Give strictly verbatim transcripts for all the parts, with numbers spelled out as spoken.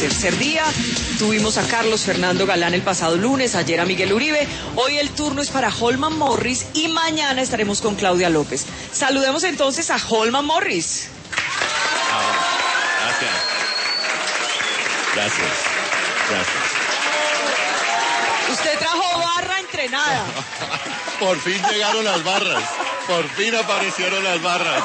tercer día. Tuvimos a Carlos Fernando Galán el pasado lunes, ayer a Miguel Uribe. Hoy el turno es para Holman Morris y mañana estaremos con Claudia López. Saludemos entonces a Holman Morris. Ah, gracias. Gracias. Gracias. Usted trajo barra entrenada. Por fin llegaron las barras. Por fin aparecieron las barras.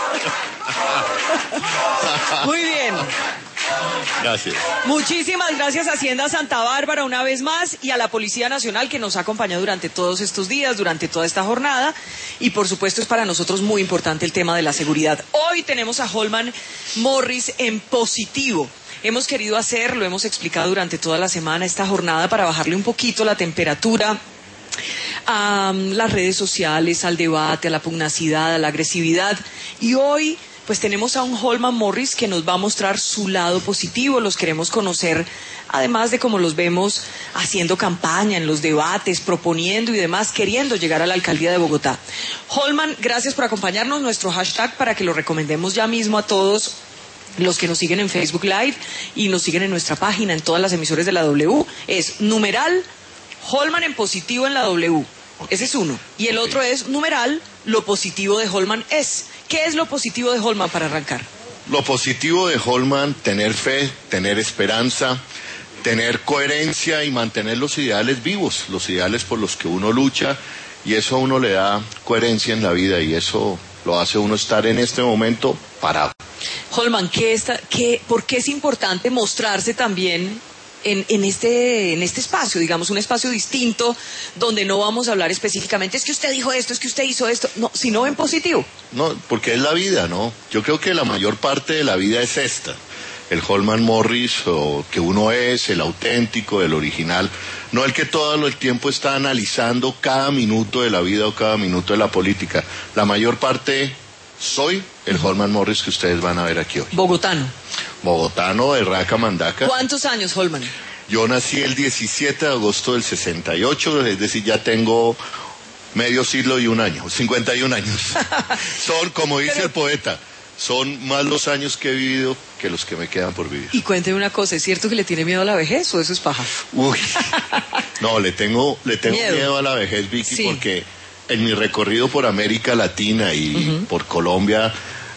Muy bien. Gracias. Muchísimas gracias a Hacienda Santa Bárbara una vez más y a la Policía Nacional que nos ha acompañado durante todos estos días, durante toda esta jornada, y por supuesto es para nosotros muy importante el tema de la seguridad. Hoy tenemos a Holman Morris en positivo. Hemos querido hacer, lo hemos explicado durante toda la semana, esta jornada para bajarle un poquito la temperatura a las redes sociales, al debate, a la pugnacidad, a la agresividad, y hoy pues tenemos a un Holman Morris que nos va a mostrar su lado positivo. Los queremos conocer, además de cómo los vemos haciendo campaña en los debates, proponiendo y demás, queriendo llegar a la alcaldía de Bogotá. Holman, gracias por acompañarnos. Nuestro hashtag para que lo recomendemos ya mismo a todos los que nos siguen en Facebook Live y nos siguen en nuestra página, en todas las emisoras de la W, es numeral Holman en positivo en la W. Ese es uno. Y el otro es numeral lo positivo de Holman es. ¿Qué es lo positivo de Holman para arrancar? Lo positivo de Holman, tener fe, tener esperanza, tener coherencia y mantener los ideales vivos, los ideales por los que uno lucha, y eso a uno le da coherencia en la vida y eso lo hace uno estar en este momento parado. Holman, ¿qué está, qué, ¿por qué es importante mostrarse también en, en, este, en este espacio, digamos, un espacio distinto, donde no vamos a hablar específicamente, es que usted dijo esto, es que usted hizo esto, no, sino en positivo? No, porque es la vida, ¿no? Yo creo que la mayor parte de la vida es esta. El Holman Morris o que uno es, el auténtico, el original, no el que todo el tiempo está analizando cada minuto de la vida o cada minuto de la política. La mayor parte soy el Holman Morris que ustedes van a ver aquí hoy. Bogotano. Bogotano de Raca Mandaca. ¿Cuántos años, Holman? Yo nací el diecisiete de agosto del sesenta y ocho, es decir, ya tengo medio siglo y un año, cincuenta y un años. Son, como dice Pero... el poeta, son más los años que he vivido que los que me quedan por vivir. Y cuénteme una cosa, ¿es cierto que le tiene miedo a la vejez o eso es paja? Uy, no, le tengo, le tengo miedo. miedo a la vejez, Vicky, sí. Porque en mi recorrido por América Latina y uh-huh. por Colombia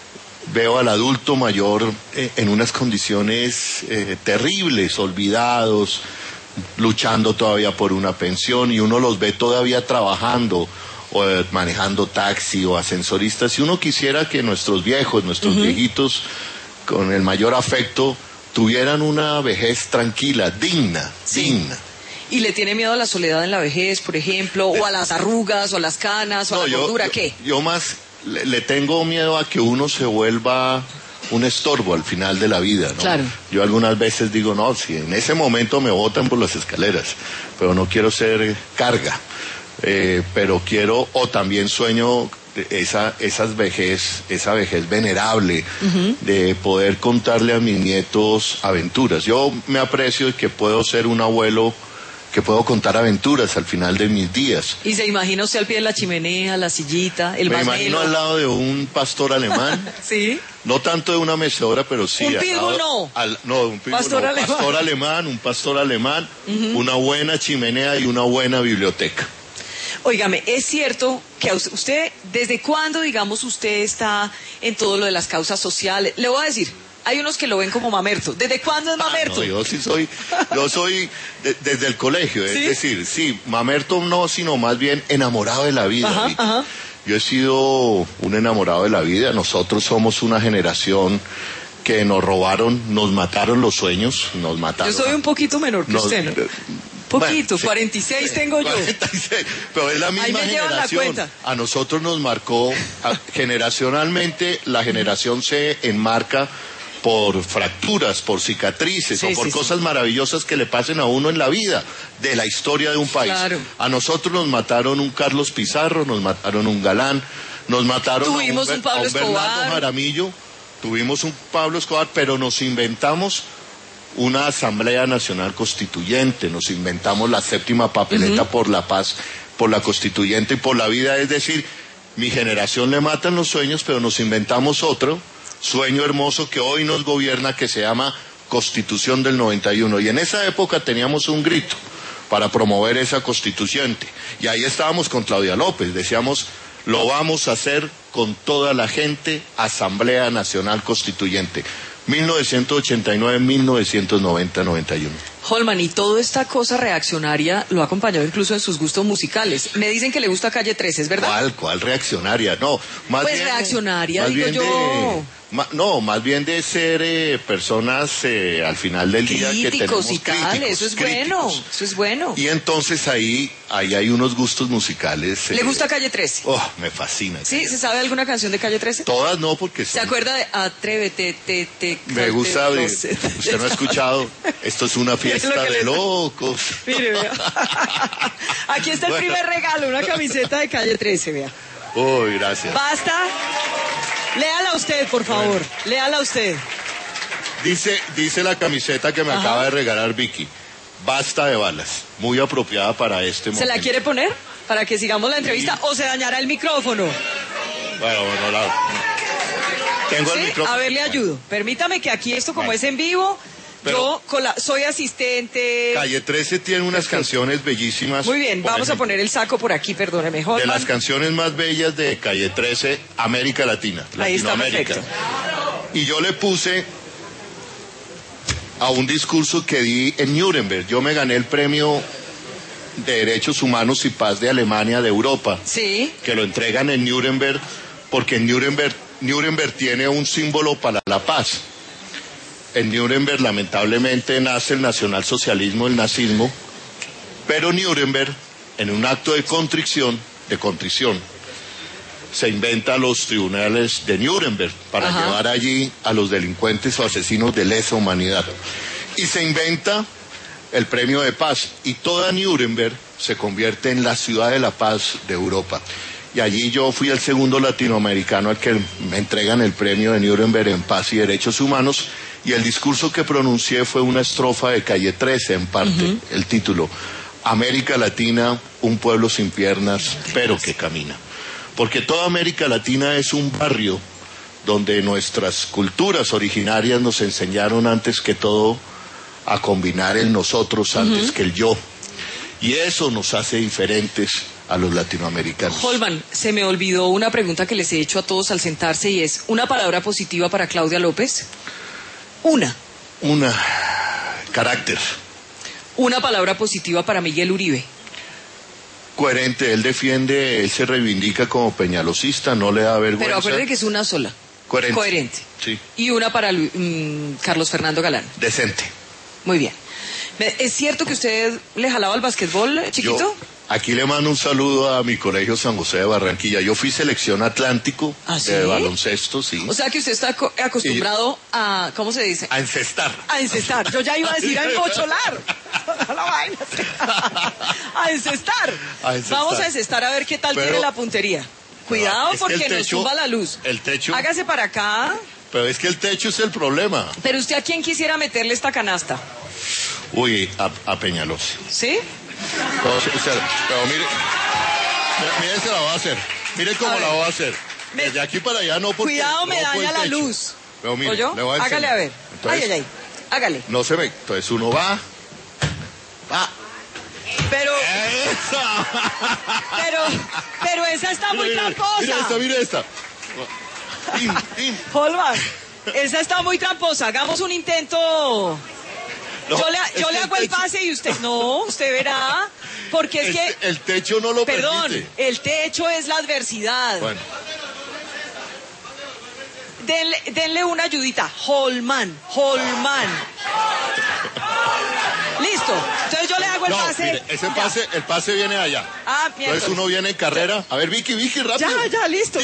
veo al adulto mayor eh, en unas condiciones eh, terribles, olvidados, luchando todavía por una pensión, y uno los ve todavía trabajando o eh, manejando taxi o ascensoristas, y uno quisiera que nuestros viejos, nuestros uh-huh. viejitos, con el mayor afecto, tuvieran una vejez tranquila, digna, sí. digna. ¿Y le tiene miedo a la soledad en la vejez, por ejemplo, o a las arrugas, o a las canas, o no, a la gordura? Yo, ¿Qué? Yo más le, le tengo miedo a que uno se vuelva un estorbo al final de la vida, ¿no? Claro. Yo algunas veces digo, no, si en ese momento me botan por las escaleras, pero no quiero ser carga, eh, pero quiero, o también sueño esa, esas vejez, esa vejez venerable, uh-huh. de poder contarle a mis nietos aventuras. Yo me aprecio de que puedo ser un abuelo que puedo contar aventuras al final de mis días. ¿Y se imagina usted al pie de la chimenea, la sillita, el Me masmelo? imagino al lado de un pastor alemán. ¿Sí? No tanto de una mecedora, pero sí. ¿Un pitbull no? Al, no, un pitbull pastor no. alemán. Pastor alemán, un pastor alemán, uh-huh. una buena chimenea y una buena biblioteca. Óigame, es cierto que usted, ¿desde cuándo, digamos, usted está en todo lo de las causas sociales? Le voy a decir, hay unos que lo ven como mamerto. ¿Desde cuándo es mamerto? Ah, no, yo sí soy, yo soy de, desde el colegio, ¿sí? Es decir, sí, mamerto no, sino más bien enamorado de la vida. Ajá, ajá. Yo he sido un enamorado de la vida. Nosotros somos una generación que nos robaron, nos mataron los sueños, nos mataron. Yo soy un poquito menor que nos, usted, ¿no? Poquito, bueno, sí, cuarenta y seis tengo yo. cuarenta y seis, pero es la misma Ahí me llevan la generación. cuenta. A nosotros nos marcó, a, generacionalmente, la generación se enmarca por fracturas, por cicatrices, sí, o por sí, cosas sí. maravillosas que le pasen a uno en la vida, de la historia de un país. Claro. A nosotros nos mataron un Carlos Pizarro, nos mataron un Galán, nos mataron tuvimos a un, un Pablo a un Bernardo Escobar. Jaramillo, tuvimos un Pablo Escobar, pero nos inventamos una Asamblea Nacional Constituyente, nos inventamos la séptima papeleta uh-huh. por la paz, por la Constituyente y por la vida. Es decir, mi generación le matan los sueños, pero nos inventamos otro sueño hermoso que hoy nos gobierna, que se llama Constitución del noventa y uno. Y en esa época teníamos un grito para promover esa constituyente. Y ahí estábamos con Claudia López, decíamos, lo vamos a hacer con toda la gente, Asamblea Nacional Constituyente. mil novecientos ochenta y nueve, mil novecientos noventa, noventa y uno. Holman, y toda esta cosa reaccionaria lo ha acompañado incluso en sus gustos musicales. Me dicen que le gusta Calle trece, ¿es verdad? ¿Cuál, cuál reaccionaria? No, más pues bien... reaccionaria, más digo bien yo. De, ma, no, más bien de ser eh, personas eh, al final del día que tenemos críticos y tal, críticos, eso es críticos. bueno, eso es bueno. Y entonces ahí, ahí hay unos gustos musicales. Eh, ¿Le gusta Calle trece? Oh, me fascina. ¿Sí? ¿Se sabe alguna canción de Calle trece? Todas no, porque son... ¿Se acuerda de Atrévete, te, te, Me gusta, de, usted no ha escuchado, esto es una fiesta de locos. Mire, vea. Aquí está el Bueno. primer regalo, una camiseta de Calle trece, vea. Uy, gracias. Basta. Léala usted, por favor. Bueno. Léala usted. Dice, dice la camiseta que me Ajá. acaba de regalar Vicky. Basta de balas. Muy apropiada para este momento. ¿Se la quiere poner para que sigamos la entrevista Sí. o se dañará el micrófono? Bueno, bueno, la... Tengo ¿Sí? el micrófono. A ver, le ayudo. Permítame que aquí esto como Bueno. es en vivo, Pero- yo cola- soy asistente. Calle trece tiene unas Perfecto. canciones bellísimas. Muy bien, Por vamos a ejemplo, poner el saco por aquí, perdóneme. de Holman. las canciones más bellas de Calle trece, América Latina, Ahí está, Latinoamérica. perfecto. Y yo le puse a un discurso que di en Nuremberg. Yo me gané el premio de Derechos Humanos y Paz de Alemania de Europa, Sí. que lo entregan en Nuremberg, porque en Nuremberg, Nuremberg tiene un símbolo para la paz. En Nuremberg lamentablemente nace el nacionalsocialismo, el nazismo, pero Nuremberg, en un acto de contrición, de contrición, se inventa los tribunales de Nuremberg para Ajá. llevar allí a los delincuentes o asesinos de lesa humanidad. Y se inventa el premio de paz, y toda Nuremberg se convierte en la ciudad de la paz de Europa. Y allí yo fui el segundo latinoamericano al que me entregan el premio de Nuremberg en paz y derechos humanos, y el discurso que pronuncié fue una estrofa de Calle trece, en parte, uh-huh. El título, América Latina, un pueblo sin piernas, pero que camina. Porque toda América Latina es un barrio donde nuestras culturas originarias nos enseñaron antes que todo a combinar el nosotros antes uh-huh. que el yo. Y eso nos hace diferentes a los latinoamericanos. Holman, se me olvidó una pregunta que les he hecho a todos al sentarse, y es, ¿una palabra positiva para Claudia López? Una. Una. Carácter. Una palabra positiva para Miguel Uribe. Coherente, él defiende, él se reivindica como peñalosista, no le da vergüenza. Pero acuérdate que es una sola. Coherente. Coherente. Sí. Y una para um, Carlos Fernando Galán. Decente. Muy bien. ¿Es cierto que usted le jalaba al basquetbol, chiquito? Yo, aquí le mando un saludo a mi colegio San José de Barranquilla. Yo fui selección Atlántico ¿Ah, sí? de baloncesto, sí. O sea que usted está acostumbrado y, a, ¿cómo se dice? A encestar. A encestar. Yo ya iba a decir a embocholar. La vaina. A encestar. A encestar. Vamos a encestar a ver qué tal Pero, tiene la puntería. Cuidado, es porque techo, nos tumba la luz. El techo. Hágase para acá. Pero es que el techo es el problema. Pero usted, ¿a quién quisiera meterle esta canasta? Uy, a, a Peñalosa. ¿Sí? Pero, pero mire, mire, se la va a hacer. Mire cómo la va a hacer. Me, Desde aquí para allá no, porque cuidado, me no daña la luz. Pero mire, ¿Oyó? le voy a Hágale a ver. Entonces, ay, ay, ay. Hágale. No se ve. Entonces uno va. Va. Pero. ¡Esa! Pero, pero esa está muy mire, tramposa. Mira esta, mira esta. Tin, tin. Holman, esa está muy tramposa. Hagamos un intento. No, yo le, yo le hago el, el pase y usted. No, usted verá. Porque es el, que. El techo no lo perdón, permite. El techo es la adversidad. Bueno. Denle, denle una ayudita. Holman, Holman. Listo. Entonces yo le hago el no, pase. Mire, ese pase, el pase viene allá. Ah, mierda. Entonces uno viene en carrera. A ver, Vicky, Vicky, rápido. Ya, ya, listo.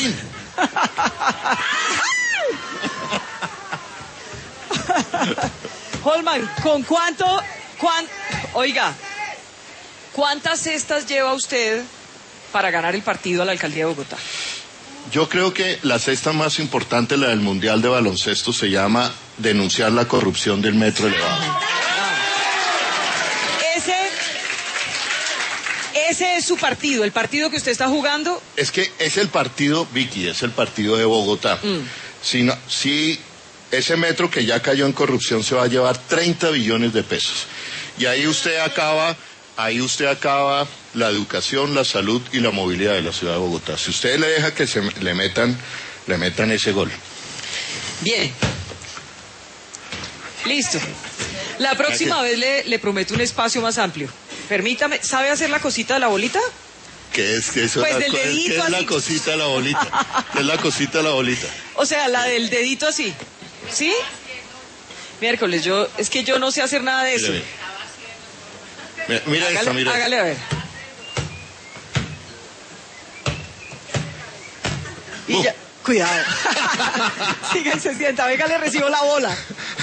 Holman, ¿con cuánto, cuán, oiga, cuántas cestas lleva usted para ganar el partido a la alcaldía de Bogotá? Yo creo que la cesta más importante, la del Mundial de Baloncesto, se llama denunciar la corrupción del metro elevado. Ah. Ese, ese es su partido, el partido que usted está jugando. Es que es el partido, Vicky, es el partido de Bogotá. Mm. Si, no, si ese metro que ya cayó en corrupción se va a llevar treinta billones de pesos. Y ahí usted acaba, ahí usted acaba la educación, la salud y la movilidad de la ciudad de Bogotá. Si usted le deja que se le metan, le metan ese gol. Bien. Listo. La próxima vez le, le prometo un espacio más amplio. Permítame, ¿sabe hacer la cosita de la bolita? ¿Qué es, qué es, pues la, del dedito ¿qué es así. la cosita de la bolita? ¿Qué es la cosita de la bolita? O sea, la del dedito así. ¿Sí? Miércoles, yo, es que yo no sé hacer nada de eso. Mira, mira hágale, esto, mira. Hágale a ver. Y uh. ya, cuidado. Siga y se sienta, venga, le recibo la bola.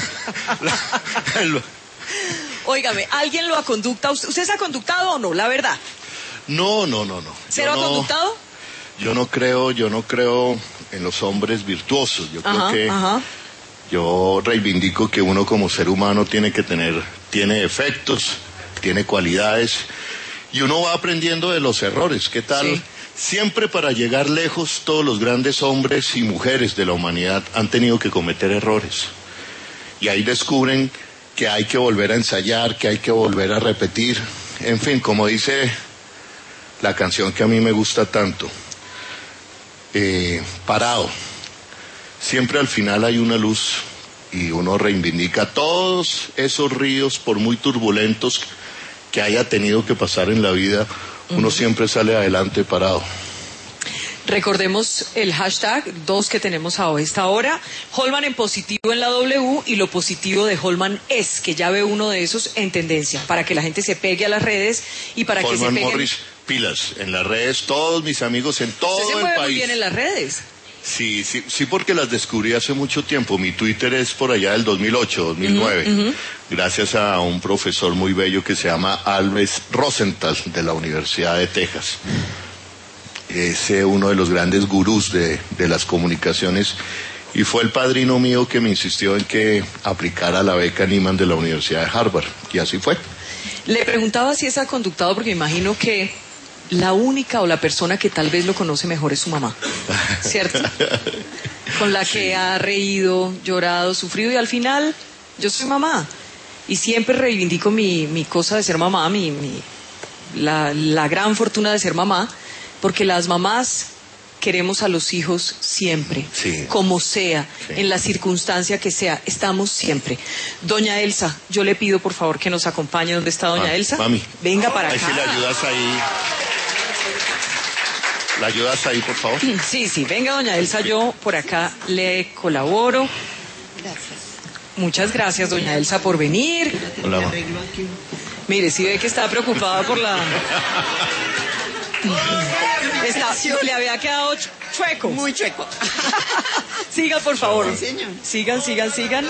Óigame, ¿alguien lo ha conductado? ¿Usted se ha conductado o no? La verdad. No, no, no, no. ¿Cero no, ha conductado? Yo no creo, yo no creo en los hombres virtuosos. Yo ajá, creo que ajá. yo reivindico que uno como ser humano tiene que tener, tiene efectos, tiene cualidades y uno va aprendiendo de los errores. ¿Qué tal? Sí. Siempre para llegar lejos todos los grandes hombres y mujeres de la humanidad han tenido que cometer errores. Y ahí descubren que hay que volver a ensayar, que hay que volver a repetir. En fin, como dice la canción que a mí me gusta tanto, eh, Parado. Siempre al final hay una luz y uno reivindica todos esos ríos, por muy turbulentos que haya tenido que pasar en la vida, uno uh-huh. siempre sale adelante parado. Recordemos el hashtag dos que tenemos a esta hora, Holman en positivo en la W y lo positivo de Holman es, que ya ve uno de esos en tendencia, para que la gente se pegue a las redes y para Holman que se peguen... Morris, pilas, en las redes, todos mis amigos en todo ¿Usted se el mueve país. muy bien en las redes? Sí, sí, sí, porque las descubrí hace mucho tiempo. Mi Twitter es por allá del dos mil ocho, dos mil nueve, uh-huh, uh-huh. gracias a un profesor muy bello que se llama Alves Rosenthal de la Universidad de Texas. Es eh, uno de los grandes gurús de, de las comunicaciones y fue el padrino mío que me insistió en que aplicara la beca Nieman de la Universidad de Harvard, y así fue. Le preguntaba si es conductado porque me imagino que la única o la persona que tal vez lo conoce mejor es su mamá, ¿cierto? Con la que sí. ha reído, llorado, sufrido y al final yo soy mamá y siempre reivindico mi, mi cosa de ser mamá, mi, mi, la, la gran fortuna de ser mamá, porque las mamás queremos a los hijos siempre, sí. como sea, sí. en la circunstancia que sea, estamos siempre. Doña Elsa, yo le pido por favor que nos acompañe. ¿Dónde está doña Ma, Elsa? Mami. Venga para Ahí acá. sí le ayudas ahí. ¿La ayudas ahí, por favor? Sí, sí, venga doña Elsa, yo por acá le colaboro. Gracias. Muchas gracias, doña Elsa, por venir. Hola, ma. Mire, si ve que está preocupada por la... Está, le había quedado chueco. Muy chueco. Sigan, por favor. Sí, señor. Sigan, sigan, sigan.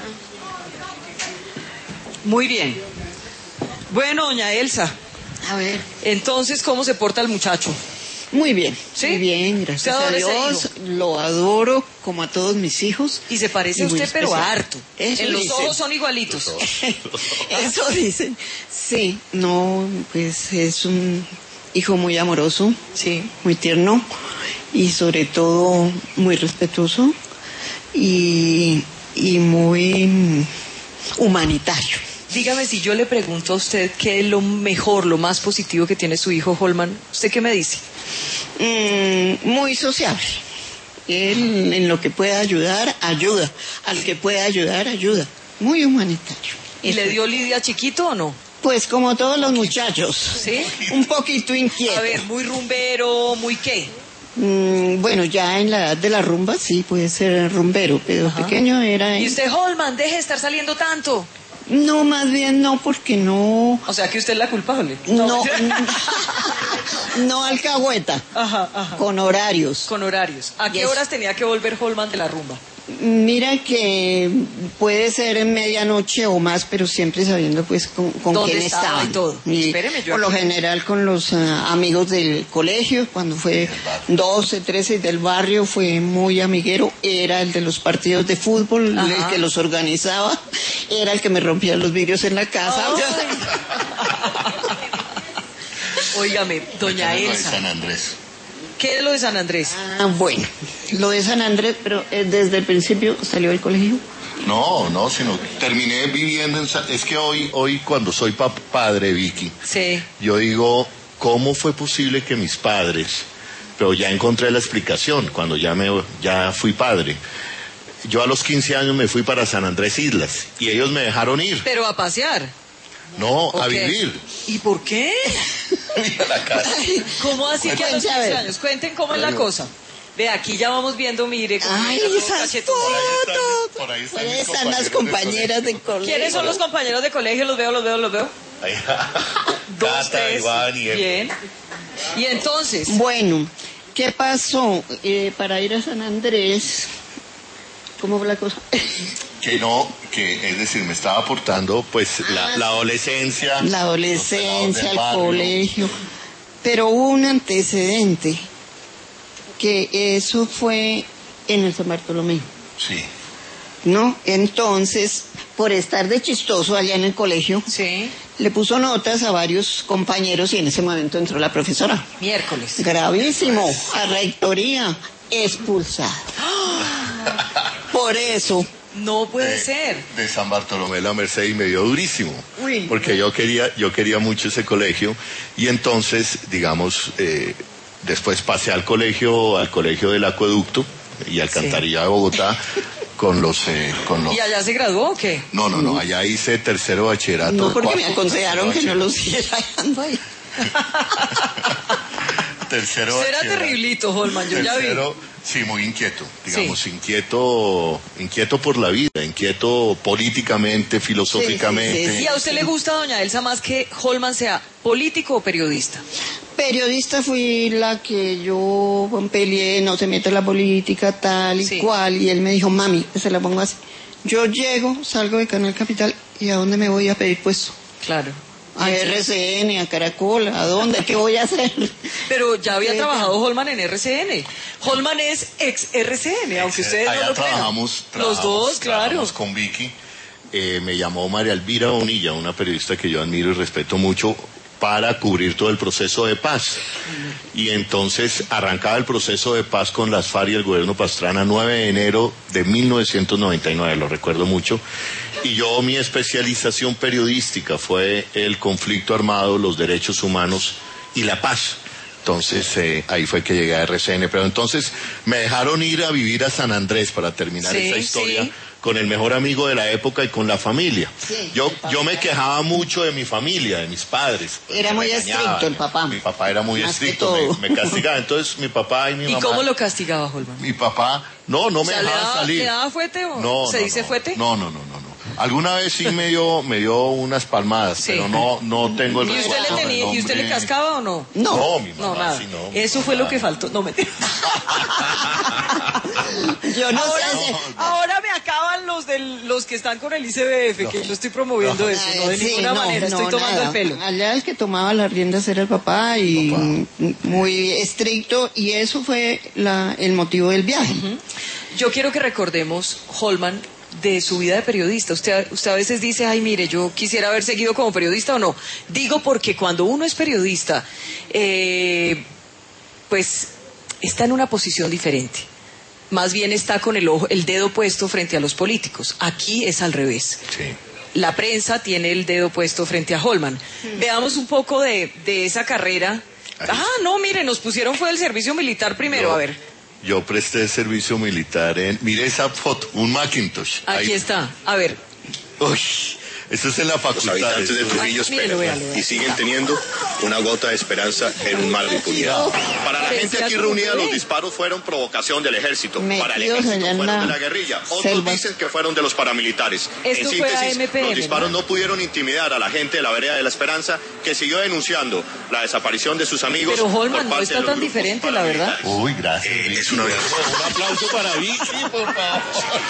Muy bien. Bueno, doña Elsa. A ver. Entonces, ¿cómo se porta el muchacho? Muy bien. ¿Sí? Muy bien, gracias a Dios. Lo adoro como a todos mis hijos. Y se parece a usted, pero harto. Eso en los dicen. ojos son igualitos. Eso dicen. Sí, no, pues es un hijo muy amoroso, sí, muy tierno y sobre todo muy respetuoso y, y muy humanitario. Dígame, si yo le pregunto a usted qué es lo mejor, lo más positivo que tiene su hijo Holman, ¿usted qué me dice? Mm, muy sociable. Él en lo que pueda ayudar, ayuda. Al que pueda ayudar, ayuda. Muy humanitario. ¿Y Eso. le dio lidia chiquito o no? Pues como todos los muchachos. ¿Sí? Un poquito inquieto. A ver, muy rumbero, muy qué. Mm, bueno, ya en la edad de la rumba sí puede ser rumbero, pero ajá, pequeño era... ¿Y usted, Holman, deje de estar saliendo tanto? No, más bien no, porque no... O sea, que usted es la culpable. No, no, no alcahueta. Ajá, ajá. Con horarios. Con horarios. ¿A qué yes. horas tenía que volver Holman de la rumba? Mira que puede ser en medianoche o más, pero siempre sabiendo pues con, con quién estaba estaba. Y todo. Y Espéreme, yo por lo general con los uh, amigos del colegio, cuando fue doce, trece del barrio, fue muy amiguero, era el de los partidos de fútbol, ajá, el que los organizaba, era el que me rompía los vidrios en la casa. Óigame, doña Elsa. San Andrés. ¿Qué es lo de San Andrés? Ah, bueno, Lo de San Andrés, pero eh, desde el principio salió del colegio. No, no, sino terminé viviendo en... Es que hoy, hoy cuando soy pa padre, Vicky, sí. yo digo, ¿cómo fue posible que mis padres, pero ya encontré la explicación, cuando ya, me, ya fui padre, yo a los quince años me fui para San Andrés Islas, y ellos me dejaron ir. ¿Pero a pasear? No, okay. a vivir. ¿Y por qué? Mira la casa. ¿Cómo así que a los quince años? Cuenten cómo es la cosa. Ve, aquí ya vamos viendo, mire. Ay, esas fotos. Por ahí están, por ahí están las compañeras de colegio. ¿Quiénes son los compañeros de colegio? Los veo, los veo, los veo. Ahí. Dos, Cata, tres. Iván y Bien. Y entonces. Bueno, ¿qué pasó? Eh, para ir a San Andrés, ¿cómo fue la cosa? Que no, que es decir, me estaba aportando pues la, la adolescencia. La adolescencia, el colegio. Pero hubo un antecedente, que eso fue en el San Bartolomé. Sí. ¿No? Entonces, por estar de chistoso allá en el colegio, sí. le puso notas a varios compañeros y en ese momento entró la profesora. Miércoles. Gravísimo, a rectoría, expulsado. Por eso. No puede de, ser. De San Bartolomé la Merced y me dio durísimo. Uy. Porque yo quería, yo quería mucho ese colegio y entonces, digamos, eh, después pasé al colegio, al colegio del Acueducto y Alcantarilla sí. de Bogotá con los, eh, con los... ¿Y allá se graduó o qué? No, no, no, allá hice tercero bachillerato. No, porque cuarto, me aconsejaron que no lo siguiera dando ahí. Tercero Será bachillerato. terriblito, Holman, yo tercero, ya vi. Sí, muy inquieto, digamos, sí. inquieto, inquieto por la vida, inquieto políticamente, filosóficamente. Sí, sí, sí. ¿Y a usted le gusta, doña Elsa, más que Holman sea político o periodista? Periodista fui la que yo peleé, no se mete en la política, tal y sí. cual, y él me dijo, mami, se la pongo así. Yo llego, salgo de Canal Capital, ¿y a dónde me voy a pedir puesto? Claro. A R C N, a Caracol, ¿a dónde? ¿Qué voy a hacer? Pero ya había sí, trabajado Holman en R C N. Holman es ex R C N, aunque ustedes allá no lo trabajamos, crean. Los dos, claro. Trabajamos con Vicky. Eh, me llamó María Elvira Bonilla, una periodista que yo admiro y respeto mucho, para cubrir todo el proceso de paz. Y entonces arrancaba el proceso de paz con las FARC y el gobierno Pastrana, nueve de enero de mil novecientos noventa y nueve, lo recuerdo mucho. Y yo, mi especialización periodística fue el conflicto armado, los derechos humanos y la paz. Entonces, eh, ahí fue que llegué a R C N. Pero entonces me dejaron ir a vivir a San Andrés para terminar sí, esa historia. Sí. Con el mejor amigo de la época y con la familia. Sí, yo yo me quejaba mucho de mi familia, de mis padres. Era muy estricto el papá. Mi papá era muy Más estricto, me, me castigaba. Entonces mi papá y mi ¿Y mamá... ¿Y cómo lo castigaba, Holman? Mi papá, no, no me o sea, dejaba ¿le daba, salir. ¿Le daba fuete o no, se no, dice no, fuete? No, no, no, no, no. Alguna vez sí me dio, me dio unas palmadas, sí. pero no, no tengo el ¿Y usted, recuerdo le tenía, del ¿Y usted le cascaba o no? No, no mi mamá no, nada. Sí, no, Eso fue lo que faltó. No, me Yo no ahora, sé. no, no. Ahora me acaban los del, los que están con el I C B F, no. que yo estoy promoviendo no. eso, no de sí, ninguna no, manera, no, estoy tomando nada. el pelo. Allá el que tomaba las riendas era el papá y papá. muy estricto, y eso fue la, el motivo del viaje. Uh-huh. Yo quiero que recordemos, Holman, de su vida de periodista. Usted, usted a veces dice, ay, mire, yo quisiera haber seguido como periodista o no. Digo porque cuando uno es periodista, eh, pues está en una posición diferente. Más bien está con el ojo, el dedo puesto frente a los políticos. Aquí es al revés. Sí. La prensa tiene el dedo puesto frente a Holman. Sí. Veamos un poco de, de esa carrera. Ahí. Ah, no, mire, nos pusieron fue el servicio militar primero, Yo, a ver. Yo presté servicio militar en... Mire esa foto, un Macintosh. Aquí ahí. está, a ver. Uy, eso es en la facultad. Los habitantes de Trujillo esperan y siguen teniendo una gota de esperanza en un mar de impunidad. Para la gente aquí reunida, los disparos fueron provocación del ejército. Para el ejército fueron de la guerrilla. Otros dicen que fueron de los paramilitares. Esto en síntesis, fue los disparos no pudieron intimidar a la gente de la vereda de la Esperanza, que siguió denunciando la desaparición de sus amigos. Pero Holman, no está tan diferente, la verdad. Uy, gracias. Eh, es una un aplauso para Vicky, por favor.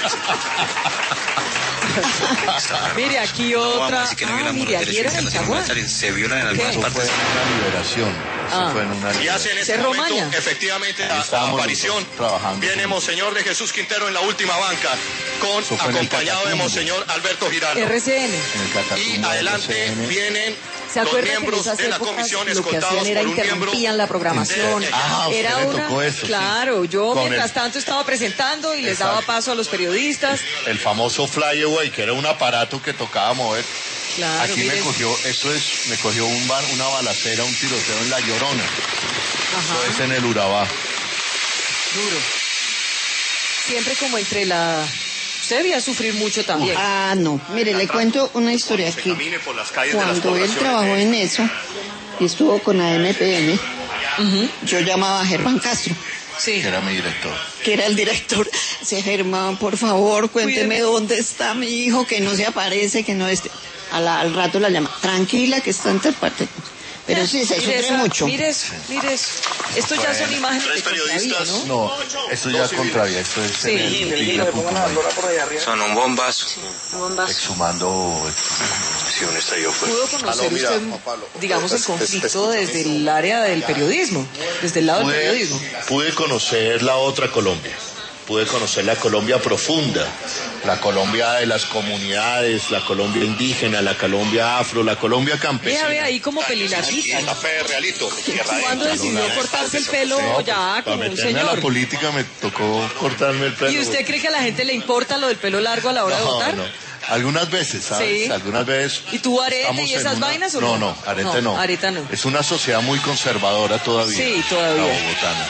Mire, aquí otra. No, que no ah, mire, aquí era en Chaguán. Se violan en algunas Eso partes. fue en una liberación. Eso Ah. fue en una Y hace en este Cerro momento, Maña. efectivamente, la Estábamos aparición. trabajando. Viene Monseñor de Jesús Quintero en la última banca, con Eso fue en el acompañado de Catatumbo. Monseñor Alberto Giraldo. R C N. en el Catatumbo Y de adelante R C N. vienen ¿Se acuerdan que en esas épocas lo que hacían era interrumpían la programación? Ah, era le una, tocó eso, claro, sí. yo Con mientras el... tanto estaba presentando y les Exacto. daba paso a los periodistas. El famoso flyaway, que era un aparato que tocaba mover. Claro, Aquí mire. me cogió, eso es, me cogió un bar, una balacera, un tiroteo en La Llorona. Ajá. Eso es en el Urabá. Duro. Siempre como entre la... Usted debía sufrir mucho también. Ah, no. Mire, le cuento una historia que cuando él trabajó en eso y estuvo con la M P M, uh-huh. yo llamaba a Germán Castro. Sí. Que era mi director. Que era el director. Decía, Germán, por favor, cuénteme Cuídeme. dónde está mi hijo, que no se aparece, que no esté. A la, al rato la llama. Tranquila, que está en tal parte. Pero sí, se sufre esa, mucho. Mires, mires. Esto bueno, ya son imágenes de periodistas, ¿no? No, esto ya contravía, esto es sí. en el tigre punto com. Son un bombazo. Un bombazo. Exhumando... Sí, un estallido fue. ¿Pudo conocer usted, digamos, el conflicto desde el área del periodismo? Desde el lado pude, del periodismo. Pude conocer la otra Colombia. Pude conocer la Colombia profunda, la Colombia de las comunidades, la Colombia indígena, la Colombia afro, la Colombia campesina. Vea, ve ahí como pelilarguita. Café realito. ¿Cuándo decidió cortarse el pelo no, ya como para un meterme señor? a la política me tocó cortarme el pelo. ¿Y usted cree que a la gente le importa lo del pelo largo a la hora no, de votar? No, algunas veces, ¿sabes? Sí. Algunas veces. ¿Y tuvo arete y esas una... vainas o no? no? No, no, arete no. no. Areta no. Es una sociedad muy conservadora todavía. Sí, todavía. La bogotana.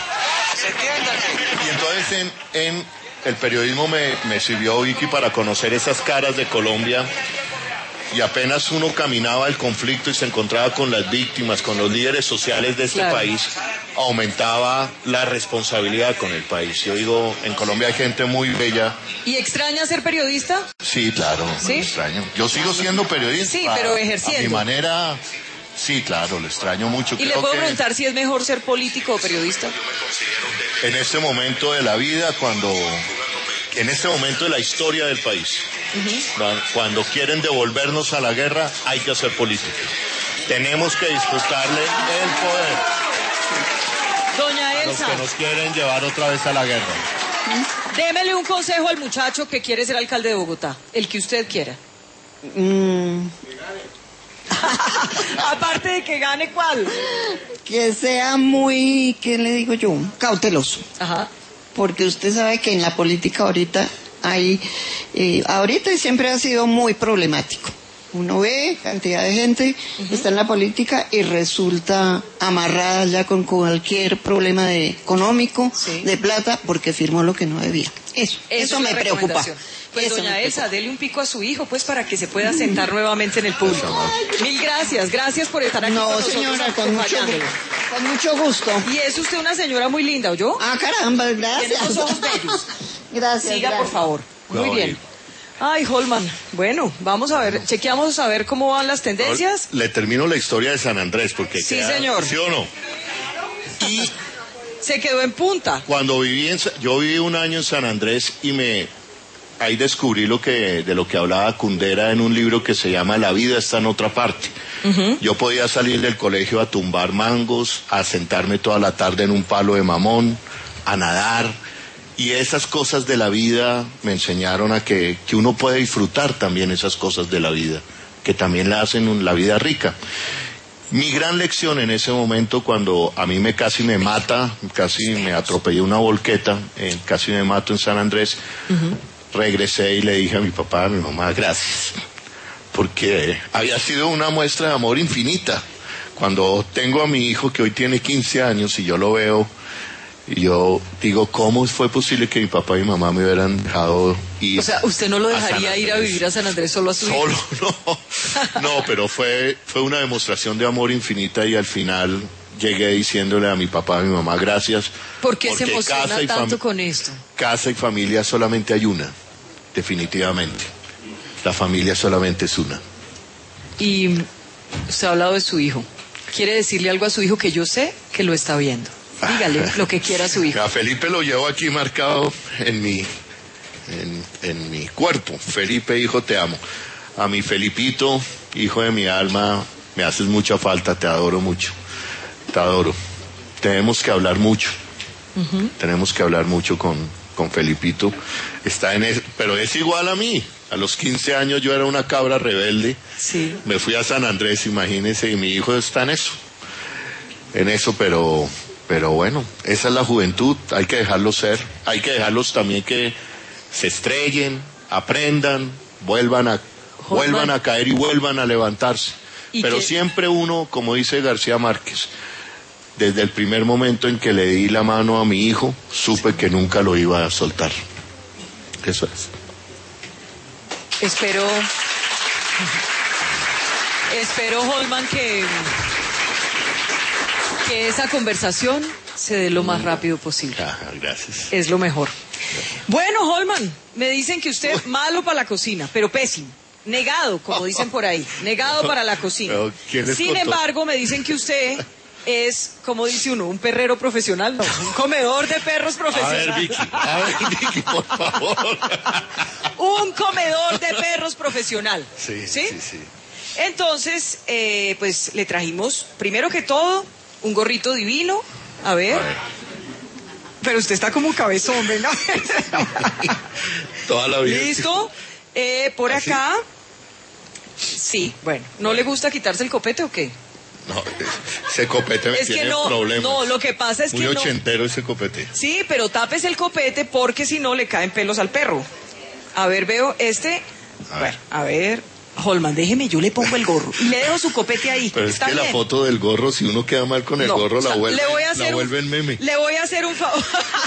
Y entonces en... en el periodismo me, me sirvió, Vicky, para conocer esas caras de Colombia y apenas uno caminaba el conflicto y se encontraba con las víctimas, con los líderes sociales de este claro. país, aumentaba la responsabilidad con el país. Yo digo, en Colombia hay gente muy bella. ¿Y extraña ser periodista? Sí, claro, ¿Sí? me extraño. Yo sigo siendo periodista. Sí, pero ejerciendo. A mi manera... Sí, claro, lo extraño mucho. ¿Y Creo le puedo que preguntar si es mejor ser político o periodista? En este momento de la vida, cuando... En este momento de la historia del país, uh-huh. cuando quieren devolvernos a la guerra, hay que hacer política. Tenemos que disputarle el poder. Doña Elsa. Los que nos quieren llevar otra vez a la guerra. Démele un consejo al muchacho que quiere ser alcalde de Bogotá, el que usted quiera. Mm. Aparte de que gane, ¿cuál? Que sea muy, ¿qué le digo yo? Cauteloso. Ajá. Porque usted sabe que en la política ahorita hay, eh, ahorita siempre ha sido muy problemático. Uno ve cantidad de gente uh-huh. que está en la política y resulta amarrada ya con cualquier problema de económico, sí. de plata, porque firmó lo que no debía. Eso, eso, eso me preocupa. Pues eso doña Elsa, dele un pico a su hijo, pues, para que se pueda sentar nuevamente en el público. Mil gracias, gracias por estar aquí no, con nosotros. Señora, con mucho, con mucho gusto. Y es usted una señora muy linda, ¿oyó? Ah, caramba, gracias. Tiene unos ojos bellos. Gracias. Siga, gracias. por favor. Muy bien. Ay, Holman, bueno, vamos a ver, chequeamos a ver cómo van las tendencias. Le termino la historia de San Andrés, porque... Sí, queda, señor. ¿Sí o no? Y... Se quedó en punta. Cuando viví en... Yo viví un año en San Andrés y me... Ahí descubrí lo que, de lo que hablaba Kundera en un libro que se llama La vida está en otra parte. Uh-huh. Yo podía salir del colegio a tumbar mangos, a sentarme toda la tarde en un palo de mamón, a nadar. Y esas cosas de la vida me enseñaron a que, que uno puede disfrutar también esas cosas de la vida, que también la hacen un, la vida rica. Mi gran lección en ese momento, cuando a mí me casi me mata, casi me atropellé una volqueta, eh, casi me mato en San Andrés, uh-huh. regresé y le dije a mi papá, a mi mamá, gracias, porque había sido una muestra de amor infinita. Cuando tengo a mi hijo que hoy tiene quince años y yo lo veo, y yo digo, ¿cómo fue posible que mi papá y mi mamá me hubieran dejado ir? O sea, ¿usted no lo dejaría ir a vivir a San Andrés solo a su hijo? Solo, no. No, pero fue, fue una demostración de amor infinita y al final llegué diciéndole a mi papá y a mi mamá, gracias. ¿Por qué se emociona tanto con esto? Casa y familia solamente hay una, definitivamente. La familia solamente es una. Y usted ha hablado de su hijo. ¿Quiere decirle algo a su hijo que yo sé que lo está viendo? Dígale lo que quiera a su hijo. A Felipe lo llevo aquí marcado en mi, en, en mi cuerpo. Felipe, hijo, te amo. A mi Felipito, hijo de mi alma, me haces mucha falta, te adoro mucho. Te adoro. Tenemos que hablar mucho. Uh-huh. Tenemos que hablar mucho con, con Felipito. Está en es, pero es igual a mí. A los quince años yo era una cabra rebelde. Sí. Me fui a San Andrés, imagínese, y mi hijo está en eso. En eso, pero, pero bueno, esa es la juventud, hay que dejarlos ser, hay que dejarlos también que se estrellen, aprendan, vuelvan a, vuelvan a caer y vuelvan a levantarse. Pero que... siempre uno, como dice García Márquez, desde el primer momento en que le di la mano a mi hijo, supe que nunca lo iba a soltar. Eso es. Espero, espero, Holman, que, que esa conversación se dé lo más rápido posible. Ah, gracias. Es lo mejor. Bueno, Holman, me dicen que usted malo para la cocina, pero pésimo. Negado, como dicen por ahí. Negado para la cocina. Sin embargo, me dicen que usted es, como dice uno, un perrero profesional, no, un comedor de perros profesional. A ver, Vicky, a ver, Vicky, por favor. Un comedor de perros profesional. Sí, sí, sí. sí. Entonces, eh, pues le trajimos, primero que todo, un gorrito divino. A ver. A ver. Pero usted está como cabezón, venga. Toda la vida. ¿Listo? Eh, por ¿Ah, acá. Sí? sí, bueno. ¿No le gusta quitarse el copete o qué? No, ese copete me es tiene que no, problemas. No, lo que pasa es Muy que ochentero no. ese copete. Sí, pero tapes el copete porque si no le caen pelos al perro. A ver, veo este. A ver, a ver. Holman, déjeme, yo le pongo el gorro y le dejo su copete ahí. Pero es ¿Está que bien? la foto del gorro, si uno queda mal con el no, gorro, o sea, la vuelve, le voy a hacer la vuelve en meme. Le voy a hacer un favor.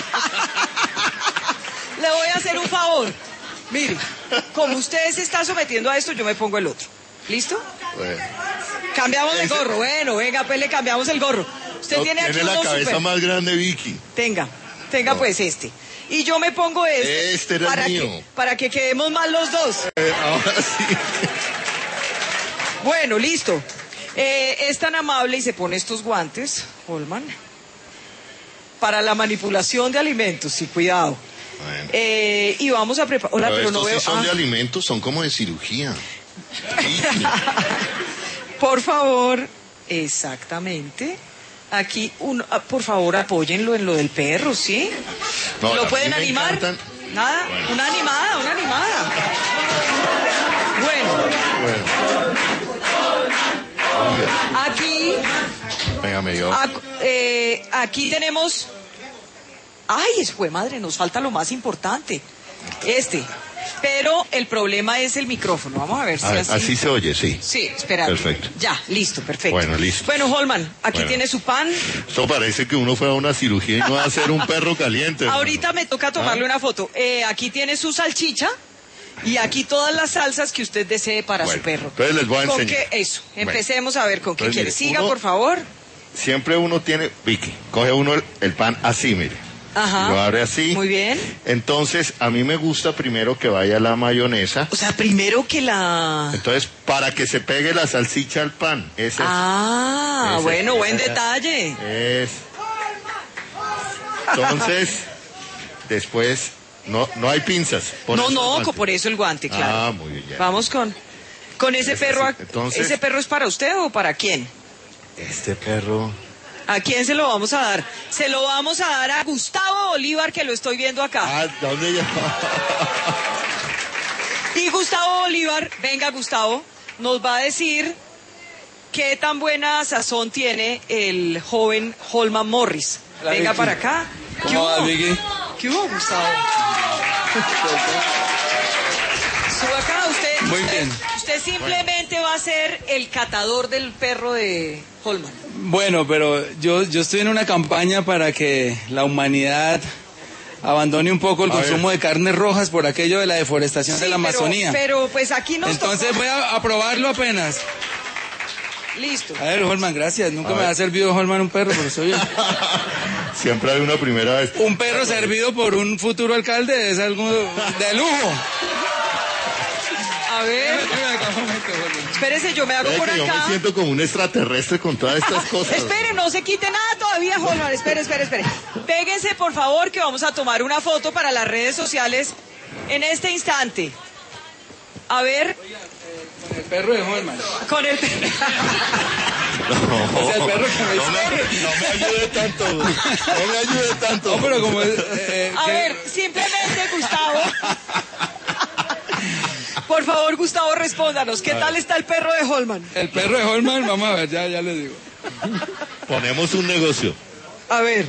Le voy a hacer un favor. Mire, como usted se está sometiendo a esto, yo me pongo el otro. ¿Listo? Bueno. Cambiamos el gorro. Bueno, venga, pues le cambiamos el gorro. Usted no, tiene aquí tiene la cabeza super... más grande, Vicky. Tenga, tenga no. pues este. Y yo me pongo este. Este era para el mío. Que, para que quedemos mal los dos. Eh, ahora sí. Bueno, listo. Eh, es tan amable y se pone estos guantes, Holman, para la manipulación de alimentos. Sí, cuidado. Bueno. Eh, y vamos a preparar. Hola, pero, pero estos no veo. Sí son ah. de alimentos, son como de cirugía. Por favor, exactamente. Aquí, un, por favor, apóyenlo en lo del perro, ¿sí? No, ¿Lo pueden animar? Encantan... Nada, bueno. una animada, una animada. Bueno. Bueno. Aquí. Venga, me dio. Ac, eh, aquí tenemos. Ay, es fue madre, nos falta lo más importante. Este. Pero el problema es el micrófono. Vamos a ver si a ver, así... así se oye, sí. Sí, espera. Perfecto. Ya, listo, perfecto. Bueno, listo. Bueno, Holman, aquí bueno. tiene su pan. Esto parece que uno fue a una cirugía y no va a hacer un perro caliente. Ahorita hermano. Me toca tomarle ¿Ah? una foto. Eh, aquí tiene su salchicha y aquí todas las salsas que usted desee para bueno, su perro. Entonces les voy a enseñar. ¿Con qué? Eso. Empecemos bueno. a ver con qué entonces, quiere. mire, Siga, uno, por favor. Siempre uno tiene... Vicky, coge uno el, el pan así, mire. Ajá. Lo abre así. Muy bien. Entonces, a mí me gusta primero que vaya la mayonesa. O sea, primero que la... Entonces, para que se pegue la salchicha al pan. Ese ah, es, bueno, ese, buen ese, detalle. Es. Entonces, después, no, no hay pinzas. No, no, por eso el guante, claro. Ah, muy bien. Vamos con, con ese Ese, perro. entonces, ¿Ese perro es para usted o para quién? Este perro... ¿A quién se lo vamos a dar? Se lo vamos a dar a Gustavo Bolívar, que lo estoy viendo acá. Ah, ¿dónde ya? Y Gustavo Bolívar, venga Gustavo, nos va a decir qué tan buena sazón tiene el joven Holman Morris. Hola, venga Vicky. Para acá. ¿Qué hubo, Vicky? ¿Qué hubo, Gustavo? Suba acá, usted. Muy usted, bien. Usted simplemente bueno. va a ser el catador del perro de Holman. Bueno, pero yo, yo estoy en una campaña para que la humanidad abandone un poco el a consumo ver. de carnes rojas por aquello de la deforestación sí, de la Amazonía. Pero, pero pues aquí nos Entonces tocó. voy a, a probarlo apenas. Listo. A ver, Holman, gracias. Nunca a me ver. ha servido Holman un perro, pero soy yo. Siempre hay una primera vez. Un perro servido por un futuro alcalde es algo de lujo. A ver. Espérese, yo me hago por acá. Yo me siento como un extraterrestre con todas estas cosas. Espere, no se quite nada todavía, Holman. Espere, espere, espere. Péguense, por favor, que vamos a tomar una foto para las redes sociales en este instante. A ver. Oiga, eh, con el perro de Holman. Con el perro. No, o sea, el perro que me no, me, no me ayude tanto. No me ayude tanto. No, pero como... Eh, a que... ver, simplemente, Gustavo... Por favor, Gustavo, respóndanos. ¿Qué tal está el perro de Holman? El perro de Holman, vamos a ver, ya, ya les digo. Ponemos un negocio. A ver.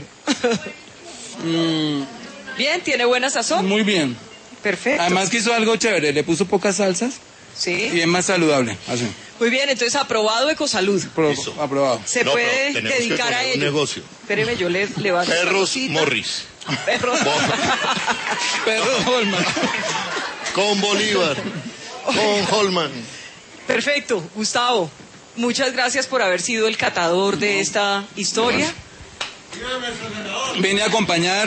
mm. Bien, ¿tiene buena sazón? Muy bien. Perfecto. Además que hizo algo chévere, le puso pocas salsas. Sí. Y es más saludable, así. Muy bien, entonces aprobado Ecosalud. Pro, aprobado. Se no, puede dedicar a ello. Un negocio. Espéreme, yo le levanto. Perros Morris. Perros. Perros Holman. Con Bolívar. Con Holman. Perfecto, Gustavo. Muchas gracias por haber sido el catador de esta historia. Vine a acompañar.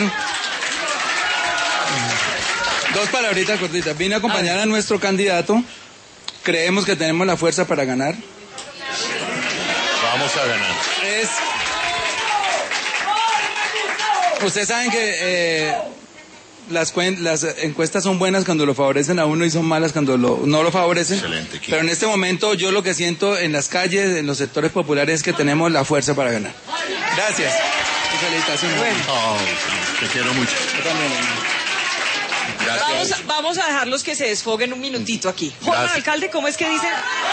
Dos palabritas cortitas. Vine a acompañar a, a nuestro candidato. Creemos que tenemos la fuerza para ganar. Vamos a ganar. Es... Ustedes saben que eh, las, cuen- las encuestas son buenas cuando lo favorecen a uno y son malas cuando lo, no lo favorecen. Excelente. Pero en este momento yo lo que siento en las calles, en los sectores populares, es que tenemos la fuerza para ganar. Gracias. Y felicitaciones. Bueno. Oh, te quiero mucho. Yo también. Gracias. Vamos a, vamos a dejarlos que se desfoguen un minutito aquí. Juan, Gracias. alcalde, ¿cómo es que dicen?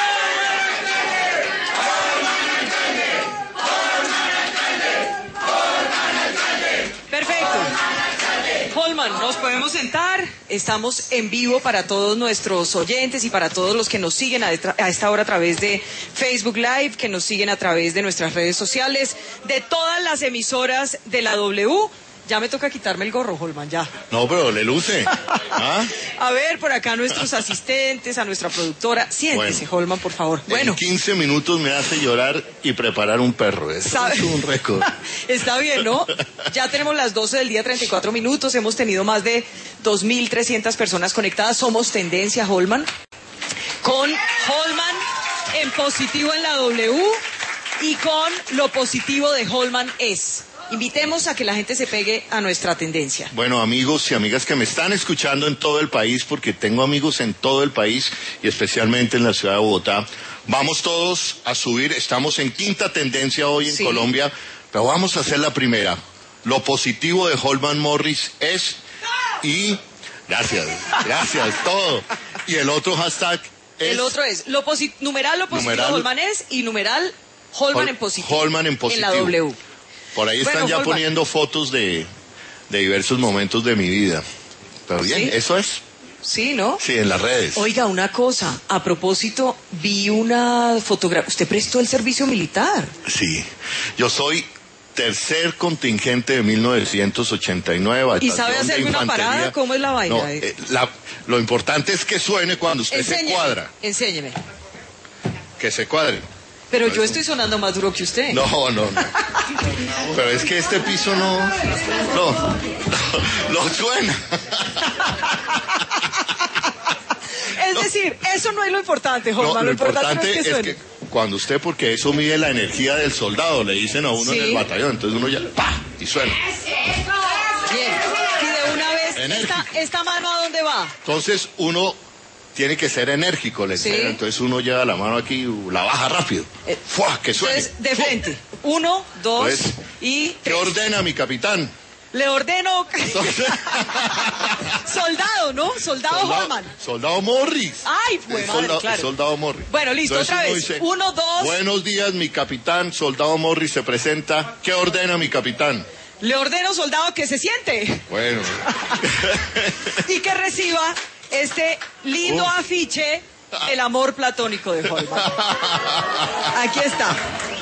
Perfecto. Holman, nos podemos sentar. Estamos en vivo para todos nuestros oyentes y para todos los que nos siguen a, a esta hora a través de Facebook Live, que nos siguen a través de nuestras redes sociales, de todas las emisoras de la W. Ya me toca quitarme el gorro, Holman, ya. No, pero le luce. ¿Ah? A ver, por acá nuestros asistentes, a nuestra productora. Siéntese, Bueno. Holman, por favor. Bueno, En quince minutos me hace llorar y preparar un perro. Eso ¿sabe? es un récord. Está bien, ¿no? Ya tenemos las doce del día, treinta y cuatro minutos. Hemos tenido más de dos mil trescientas personas conectadas. Somos Tendencia Holman. Con Holman en positivo en la W y con lo positivo de Holman es. Invitemos a que la gente se pegue a nuestra tendencia. Bueno, amigos y amigas que me están escuchando en todo el país, porque tengo amigos en todo el país y especialmente en la ciudad de Bogotá, vamos todos a subir, estamos en quinta tendencia hoy en Sí. Colombia, pero vamos a hacer la primera. Lo positivo de Holman Morris es y... Gracias, gracias, todo. Y el otro hashtag es... El otro es, lo posi- numeral lo positivo Numeral- de Holman es y numeral Holman Hol- en positivo. Holman en positivo. En la W. Por ahí están Bueno, ya Holman. poniendo fotos de, de diversos momentos de mi vida. Pero bien, ¿Sí? eso es. Sí, ¿no? Sí, en las redes. Oiga, una cosa, a propósito, vi una fotografía. ¿Usted prestó el servicio militar? Sí. Yo soy tercer contingente de mil novecientos ochenta y nueve. ¿Y sabe batallón de hacerme una infantería. parada? ¿Cómo es la vaina? No, eh, la- lo importante es que suene cuando usted Enséñeme, se cuadra. enséñeme. Que se cuadre. Pero yo estoy sonando más duro que usted. No, no, no. Pero es que este piso no... No, no, no suena. Es decir, eso no es lo importante, Holman. No, lo, importante, no es que es suene. que cuando usted, porque eso mide la energía del soldado, le dicen a uno Sí. en el batallón, entonces uno ya, ¡pa! Y suena. Bien. Y de una vez, Enérgico. esta, ¿esta mano a dónde va? Entonces uno tiene que ser enérgico, le Sí. enseñan. Entonces uno lleva la mano aquí, la baja rápido. Eh, ¡Fua! Que suene. Entonces, de frente. Uno, dos Entonces, y ¿Qué tres. ordena mi capitán? Le ordeno... Soldado, ¿no? Soldado, Holman. Soldado Morris. Ay, fue El madre, soldado, claro. el soldado Morris. Bueno, listo, Entonces otra uno vez. dice, Uno, dos. Buenos días, mi capitán. Soldado Morris se presenta. ¿Qué ordena mi capitán? Le ordeno, soldado, que se siente. Bueno. Y que reciba este lindo Uf. afiche, El amor platónico de Holman. Aquí está.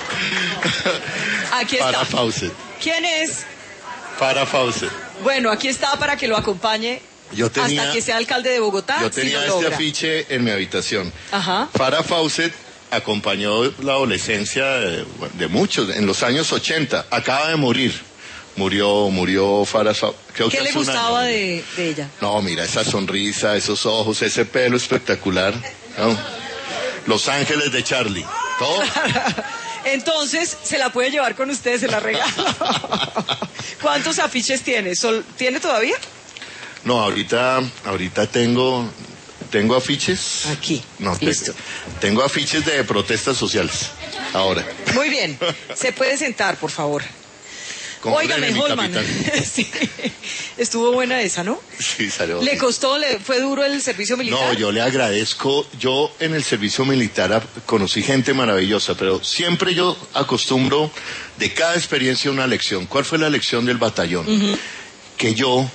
Aquí está. Para Fawcett. ¿Quién es? Para Fawcett. Bueno, aquí está para que lo acompañe Yo tenía- hasta que sea alcalde de Bogotá. Yo si tenía lo este logra. afiche en mi habitación. Ajá. Farah Fawcett acompañó la adolescencia de, de muchos, en los años ochenta. Acaba de morir. Murió, murió Farah Fawcett. Creo ¿Qué que le hace un gustaba año. de, de ella? No, mira, esa sonrisa, esos ojos, ese pelo espectacular. ¿No? Los Ángeles de Charlie. Todo. Entonces, se la puede llevar con usted, se la regalo. ¿Cuántos afiches tiene? Sol- ¿Tiene todavía? No, ahorita, ahorita tengo, tengo afiches. Aquí. No, te- Listo. tengo afiches de protestas sociales. Ahora. Muy bien. Se puede sentar, por favor. Óigame, Holman. Sí. Estuvo buena esa, ¿no? Sí, salió. ¿Le costó, le fue duro el servicio militar? No, yo le agradezco. Yo en el servicio militar conocí gente maravillosa, pero siempre yo acostumbro de cada experiencia una lección. ¿Cuál fue la lección del batallón? Uh-huh. Que yo,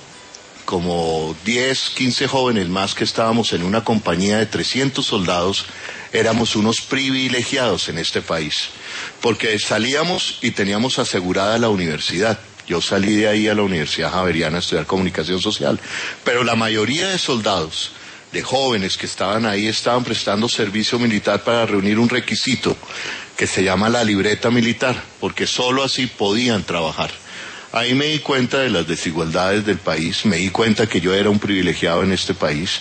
como diez, quince jóvenes más que estábamos en una compañía de trescientos soldados, éramos unos privilegiados en este país, porque salíamos y teníamos asegurada la universidad. Yo salí de ahí a la Universidad Javeriana a estudiar comunicación social, pero la mayoría de soldados, de jóvenes que estaban ahí, estaban prestando servicio militar para reunir un requisito que se llama la libreta militar, porque solo así podían trabajar. Ahí me di cuenta de las desigualdades del país, me di cuenta que yo era un privilegiado en este país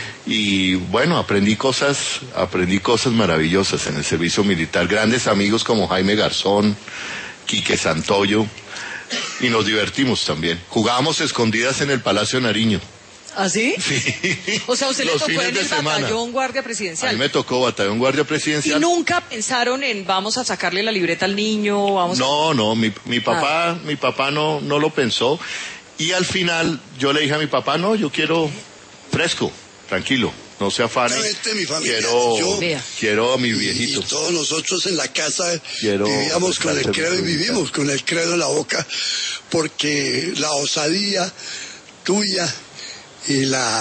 y bueno, aprendí cosas, aprendí cosas maravillosas en el servicio militar, grandes amigos como Jaime Garzón, Quique Santoyo, y nos divertimos también. Jugábamos escondidas en el Palacio Nariño. ¿Ah, sí? Sí. O sea, usted le tocó en el batallón guardia presidencial. A mí me tocó batallón guardia presidencial. ¿Y nunca pensaron en vamos a sacarle la libreta al niño? Vamos no, a... no, mi, mi papá, ah. mi papá no, no lo pensó. Y al final yo le dije a mi papá, no, yo quiero fresco, tranquilo, no se afane. Mi familia, quiero, yo, quiero a mi viejito. Y todos nosotros en la casa quiero vivíamos con el credo y vivimos con el credo en la boca, porque la osadía tuya y la,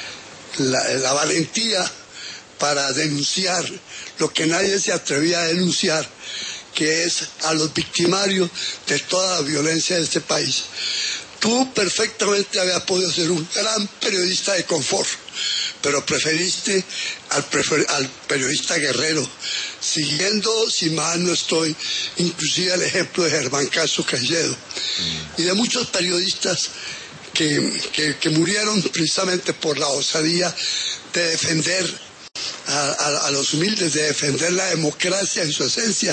la, la valentía para denunciar lo que nadie se atrevía a denunciar, que es a los victimarios de toda la violencia de este país. Tú perfectamente habías podido ser un gran periodista de confort, pero preferiste al, prefer, al periodista guerrero, siguiendo, si mal no estoy, inclusive el ejemplo de Germán Castro Caicedo y de muchos periodistas Que, que, que murieron precisamente por la osadía de defender a, a, a los humildes, de defender la democracia en su esencia.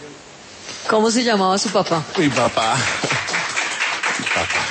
¿Cómo se llamaba su papá? Mi papá. Mi papá.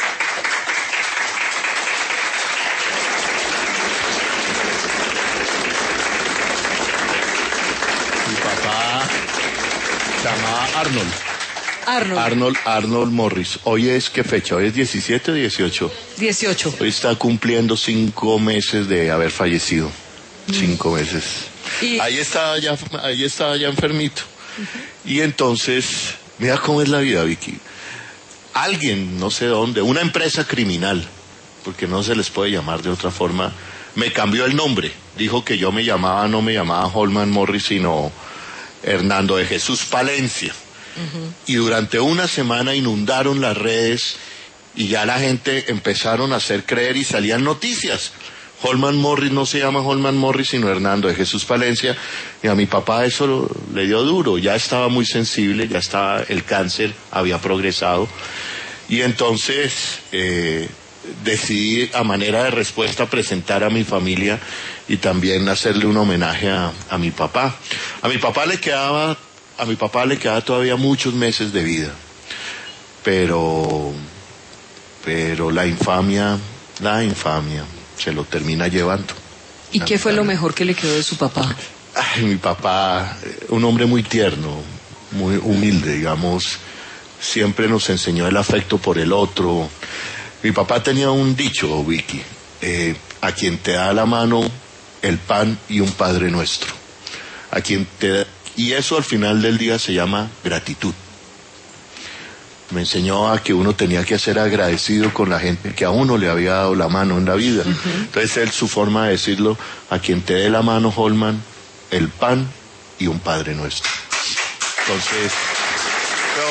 Mi papá se llamaba Arnold. Arnold. Arnold, Arnold Morris. Hoy es, ¿qué fecha? ¿Hoy es diecisiete o dieciocho? dieciocho. Hoy está cumpliendo cinco meses de haber fallecido. Mm. Cinco meses. ¿Y? Ahí estaba ya, ahí estaba ya enfermito. Uh-huh. Y entonces, mira cómo es la vida, Vicky. Alguien, no sé dónde, una empresa criminal, porque no se les puede llamar de otra forma, me cambió el nombre. Dijo que yo me llamaba, no me llamaba Holman Morris, sino Hernando de Jesús Palencia. Uh-huh. Y durante una semana inundaron las redes y ya la gente empezaron a hacer creer y salían noticias. Holman Morris no se llama Holman Morris sino Hernando de Jesús Palencia, y a mi papá eso lo, le dio duro, ya estaba muy sensible, ya estaba, el cáncer había progresado y entonces eh, decidí a manera de respuesta presentar a mi familia y también hacerle un homenaje a, a mi papá. A mi papá le quedaba A mi papá le queda todavía muchos meses de vida, pero, pero la infamia, la infamia se lo termina llevando. ¿Y qué fue lo mejor que le quedó de su papá? Ay, mi papá, un hombre muy tierno, muy humilde, digamos, siempre nos enseñó el afecto por el otro. Mi papá tenía un dicho, Vicky, eh, a quien te da la mano el pan y un Padre Nuestro. A quien te da... Y eso al final del día se llama gratitud. Me enseñó a que uno tenía que ser agradecido con la gente que a uno le había dado la mano en la vida. Uh-huh. Entonces él, su forma de decirlo, a quien te dé la mano, Holman, el pan y un Padre Nuestro. Entonces, pero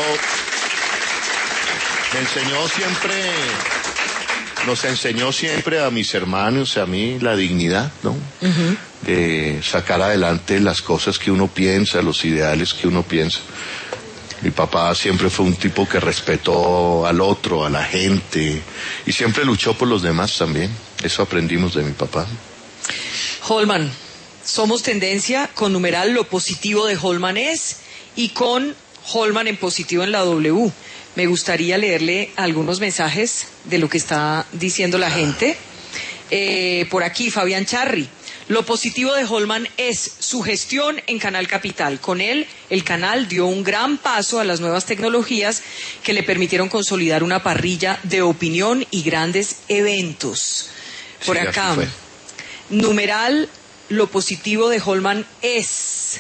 me enseñó siempre, nos enseñó siempre a mis hermanos, a mí, la dignidad, ¿no? Uh-huh. De sacar adelante las cosas que uno piensa, los ideales que uno piensa. Mi papá siempre fue un tipo que respetó al otro, a la gente, y siempre luchó por los demás también. Eso aprendimos de mi papá. Holman, somos tendencia con numeral lo positivo de Holman es, y con Holman en positivo en la W. Me gustaría leerle algunos mensajes de lo que está diciendo la gente. Eh, por aquí, Fabián Charri. Lo positivo de Holman es su gestión en Canal Capital. Con él, el canal dio un gran paso a las nuevas tecnologías que le permitieron consolidar una parrilla de opinión y grandes eventos. Por sí, acá, numeral, lo positivo de Holman es,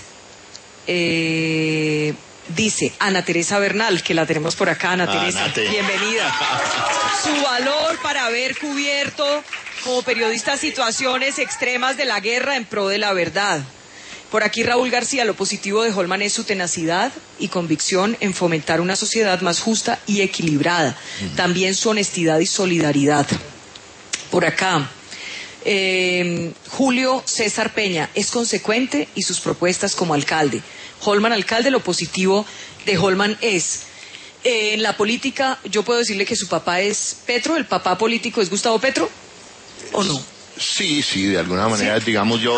eh, dice Ana Teresa Bernal, que la tenemos por acá. Ana Teresa, Anate. Bienvenida. Su valor para haber cubierto como periodista situaciones extremas de la guerra en pro de la verdad. Por aquí Raúl García, lo positivo de Holman es su tenacidad y convicción en fomentar una sociedad más justa y equilibrada. Uh-huh. También su honestidad y solidaridad. Por acá, eh, Julio César Peña es consecuente y sus propuestas como alcalde. Holman alcalde, lo positivo de Holman es, eh, en la política, yo puedo decirle que su papá es Petro, el papá político es Gustavo Petro. ¿O no? Sí, sí, de alguna manera, ¿sí? Digamos yo,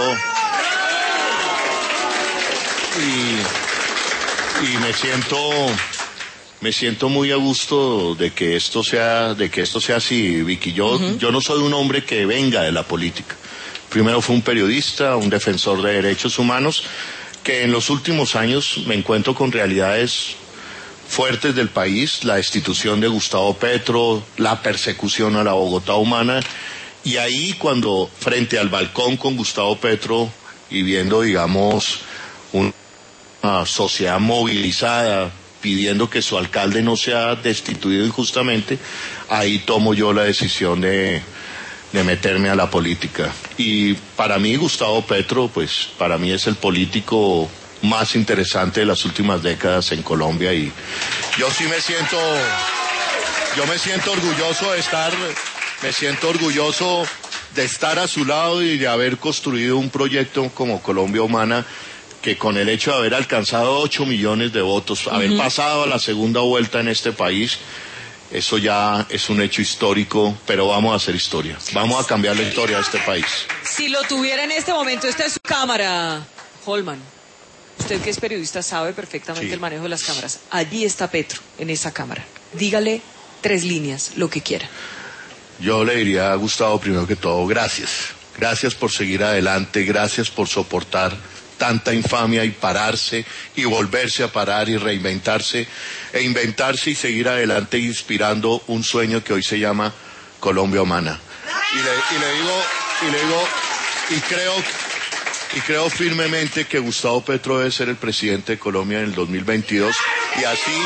y, y me siento, me siento muy a gusto de que esto sea, de que esto sea así, Vicky. Yo, uh-huh. yo no soy un hombre que venga de la política. Primero fui un periodista, un defensor de derechos humanos, que en los últimos años me encuentro con realidades fuertes del país, la destitución de Gustavo Petro, la persecución a la Bogotá humana. Y ahí cuando frente al balcón con Gustavo Petro y viendo, digamos, una sociedad movilizada pidiendo que su alcalde no sea destituido injustamente, ahí tomo yo la decisión de, de meterme a la política. Y para mí Gustavo Petro, pues para mí es el político más interesante de las últimas décadas en Colombia, y yo sí me siento, yo me siento orgulloso de estar... Me siento orgulloso de estar a su lado y de haber construido un proyecto como Colombia Humana, que con el hecho de haber alcanzado ocho millones de votos, uh-huh. haber pasado a la segunda vuelta en este país, eso ya es un hecho histórico, pero vamos a hacer historia. Vamos a cambiar la historia de este país. Si lo tuviera en este momento, esta es su cámara, Holman. Usted que es periodista sabe perfectamente sí. el manejo de las cámaras. Allí está Petro, en esa cámara. Dígale tres líneas, lo que quiera. Yo le diría a Gustavo, primero que todo, gracias. Gracias por seguir adelante, gracias por soportar tanta infamia y pararse y volverse a parar y reinventarse e inventarse y seguir adelante inspirando un sueño que hoy se llama Colombia Humana. Y le, y le digo, y le digo, y creo, y creo firmemente que Gustavo Petro debe ser el presidente de Colombia en el dos mil veintidós, y así,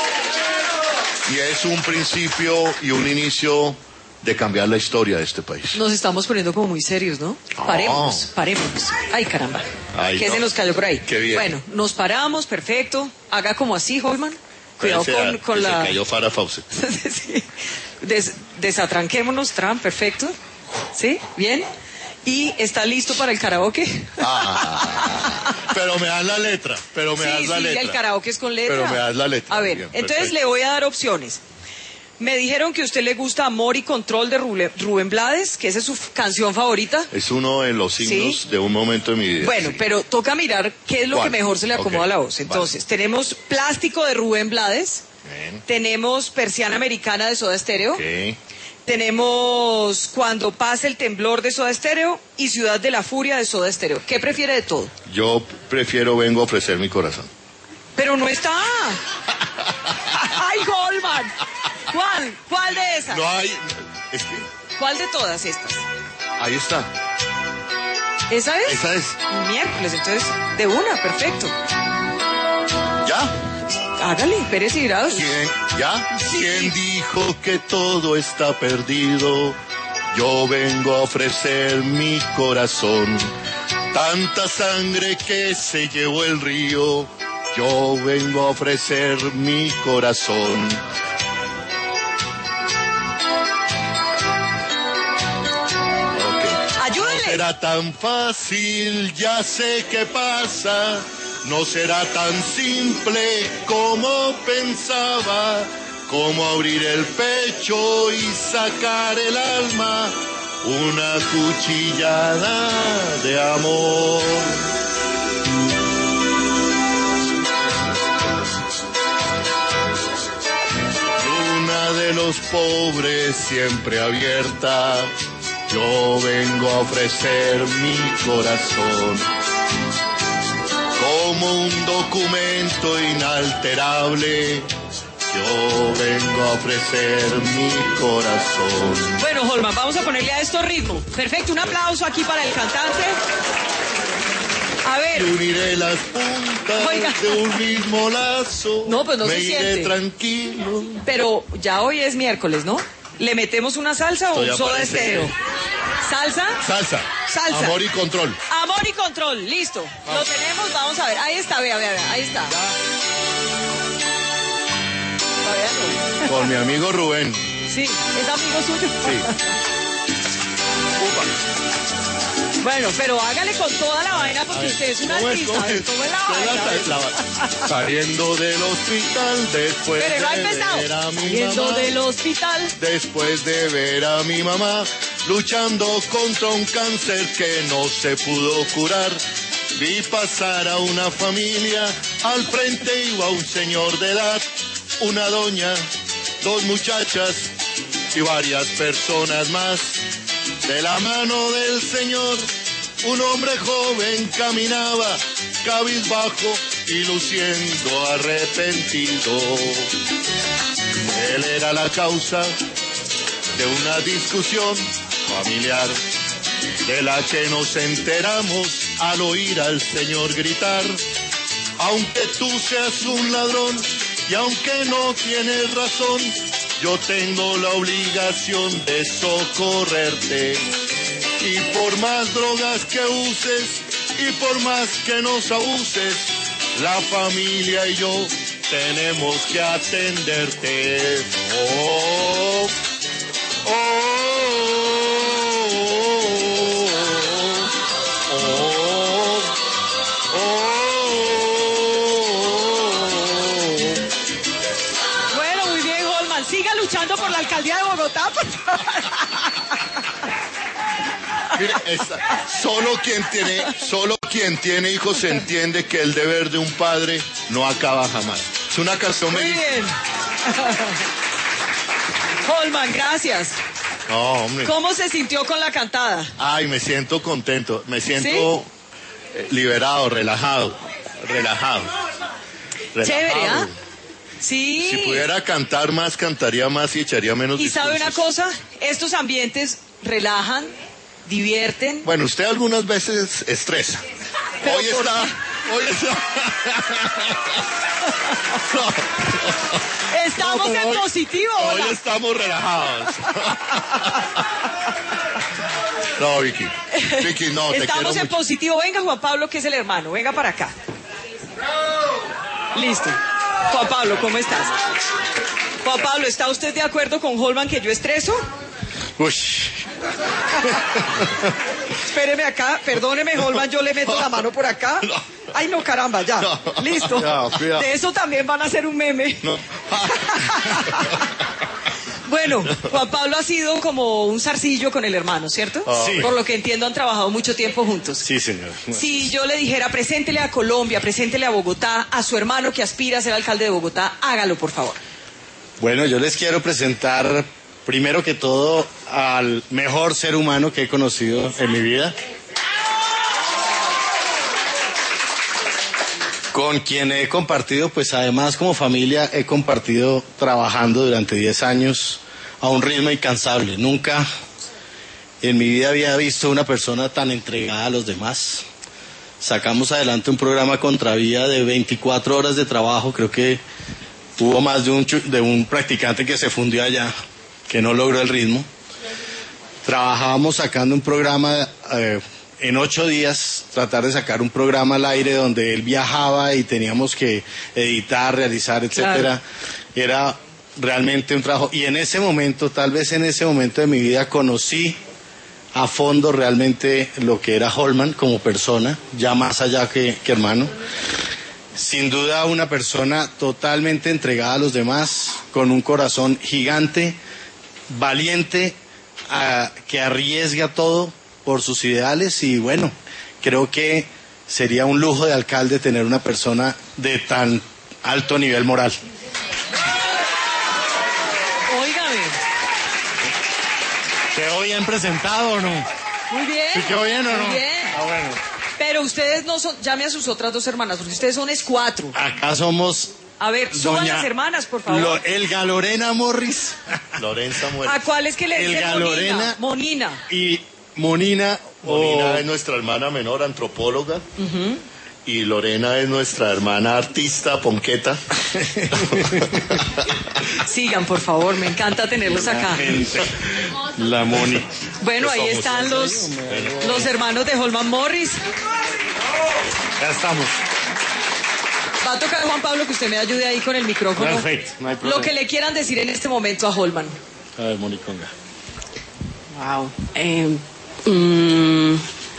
y es un principio y un inicio de cambiar la historia de este país. Nos estamos poniendo como muy serios, ¿no? Oh. Paremos, paremos. Ay, caramba. Ay, ¿Qué no. se nos cayó por ahí? Qué bien. Bueno, nos paramos, perfecto. Haga como así, Holman. Cuidado sea, con, con que la... Se cayó Farah Fawcett. sí. Des, desatranquémonos, Trump, perfecto. ¿Sí? Bien. ¿Y está listo para el karaoke? Ah, pero me das la letra, pero me sí, das la sí, letra. el karaoke es con letra. Pero me das la letra. A ver, bien, entonces perfecto. Le voy a dar opciones. Me dijeron que a usted le gusta Amor y Control de Rubén Blades, que esa es su canción favorita. Es uno de los signos ¿Sí? de un momento de mi vida. Bueno, sí. pero toca mirar qué es lo ¿Cuál? que mejor se le acomoda okay. a la voz. Entonces, vale. tenemos Plástico de Rubén Blades, Bien. tenemos Persiana Americana de Soda Stereo, okay. tenemos Cuando pase el temblor de Soda Stereo y Ciudad de la Furia de Soda Stereo. ¿Qué prefiere de todo? Yo prefiero Vengo a ofrecer mi corazón. Pero no está. ¡Ay, Holman! ¿Cuál? ¿Cuál de esas? No hay... Es que... ¿Cuál de todas estas? Ahí está. ¿Esa es? Esa es. Miércoles, entonces, de una, perfecto. ¿Ya? Hágale, Pérez y Grados. ¿Quién? ¿Ya? Sí. ¿Quién dijo que todo está perdido? Yo vengo a ofrecer mi corazón. Tanta sangre que se llevó el río. Yo vengo a ofrecer mi corazón. Ayúdele. No será tan fácil, ya sé qué pasa. No será tan simple como pensaba. Como abrir el pecho y sacar el alma. Una cuchillada de amor. De los pobres siempre abierta, yo vengo a ofrecer mi corazón como un documento inalterable. Yo vengo a ofrecer mi corazón. Bueno, Holman, vamos a ponerle a esto ritmo. Perfecto, un aplauso aquí para el cantante. A ver. Y uniré las puntas Oiga. de un mismo lazo. No, pues no Me se iré siente. tranquilo. Pero ya hoy es miércoles, ¿no? ¿Le metemos una salsa o un soda estéreo? ¿Salsa? Salsa. Salsa. Amor y control. Amor y control, listo. Vamos. Lo tenemos, vamos a ver. Ahí está, vea, vea, vea. Ahí está. Con mi amigo Rubén. Sí, ¿es amigo suyo? Sí. Bueno, pero hágale con toda la vaina porque ver, usted es un artista. ¿Cómo es, ¿Cómo es la vaina? La, la, saliendo del hospital después pero no de ver a mi saliendo mamá. del hospital. Después de ver a mi mamá luchando contra un cáncer que no se pudo curar. Vi pasar a una familia, al frente iba un señor de edad, una doña, dos muchachas y varias personas más. De la mano del señor, un hombre joven caminaba, cabizbajo y luciendo arrepentido. Él era la causa de una discusión familiar, de la que nos enteramos al oír al señor gritar: aunque tú seas un ladrón y aunque no tienes razón, yo tengo la obligación de socorrerte. Y por más drogas que uses y por más que nos abuses, la familia y yo tenemos que atenderte. Oh, oh, oh, oh, oh. Bueno, muy bien, Holman. Siga luchando por la alcaldía de Bogotá, por favor. Mire, esa, solo quien tiene, solo quien tiene hijos entiende que el deber de un padre no acaba jamás. Es una canción muy bien. Holman, gracias. No, hombre. ¿Cómo se sintió con la cantada? Ay, me siento contento, me siento ¿Sí? liberado, relajado, relajado. relajado. Chévere, ¿ah? ¿eh? Sí. Si pudiera cantar más, cantaría más y echaría menos ¿Y discursos. sabe una cosa? Estos ambientes relajan, divierten. Bueno, usted algunas veces estresa. Hoy está, hoy está. no. Estamos no, en hoy, positivo. Hoy hola. Estamos relajados. No, Vicky. Vicky, no, te Estamos quiero en mucho. positivo. Venga, Juan Pablo, que es el hermano. Venga para acá. Listo. Juan Pablo, ¿cómo estás? Juan Pablo, ¿está usted de acuerdo con Holman que yo estreso? Uy. Espéreme acá, perdóneme, Holman, yo le meto la mano por acá. No. Ay, no, caramba, ya. No. Listo. No, de eso también van a hacer un meme. No. Bueno, Juan Pablo ha sido como un zarcillo con el hermano, ¿cierto? Sí. Por lo que entiendo, han trabajado mucho tiempo juntos. Sí, señor. Si yo le dijera, preséntele a Colombia, preséntele a Bogotá, a su hermano que aspira a ser alcalde de Bogotá, hágalo, por favor. Bueno, yo les quiero presentar, primero que todo, al mejor ser humano que he conocido en mi vida. Con quien he compartido, pues además como familia, he compartido trabajando durante diez años a un ritmo incansable. Nunca en mi vida había visto una persona tan entregada a los demás. Sacamos adelante un programa Contravía de veinticuatro horas de trabajo. Creo que hubo más de un, de un practicante que se fundió allá, que no logró el ritmo. Trabajábamos sacando un programa... Eh, en ocho días, tratar de sacar un programa al aire donde él viajaba y teníamos que editar, realizar, etcétera. Claro. Era realmente un trabajo. Y en ese momento, tal vez en ese momento de mi vida, conocí a fondo realmente lo que era Holman como persona, ya más allá que, que hermano. Sin duda una persona totalmente entregada a los demás, con un corazón gigante, valiente, a, que arriesga todo por sus ideales. Y bueno, creo que sería un lujo de alcalde tener una persona de tan alto nivel moral. Óigame. Que hoy en bien presentado o no? Muy bien. ¿Sí quedó bien o no? Muy bien. Ah, bueno. Pero ustedes no son, llame a sus otras dos hermanas, porque ustedes son es cuatro. Acá somos... A ver, suban Doña las hermanas, por favor. Lo, Elga Lorena Morris. Lorenza Muerte. ¿A cuál es que le dicen Elga Monina? Lorena. Monina. Y Monina. Monina o- es nuestra hermana menor, antropóloga. Uh-huh. Y Lorena es nuestra hermana artista, ponqueta. Sigan, por favor, me encanta tenerlos acá. Gente. La Moni. Bueno, Pues ahí somos están en los, serio, los hermanos de Holman Morris. Ya estamos. Va a tocar Juan Pablo que usted me ayude ahí con el micrófono. Perfecto, no hay problema. Lo que le quieran decir en este momento a Holman. A ver, Moni Conga. Wow. Eh, mm,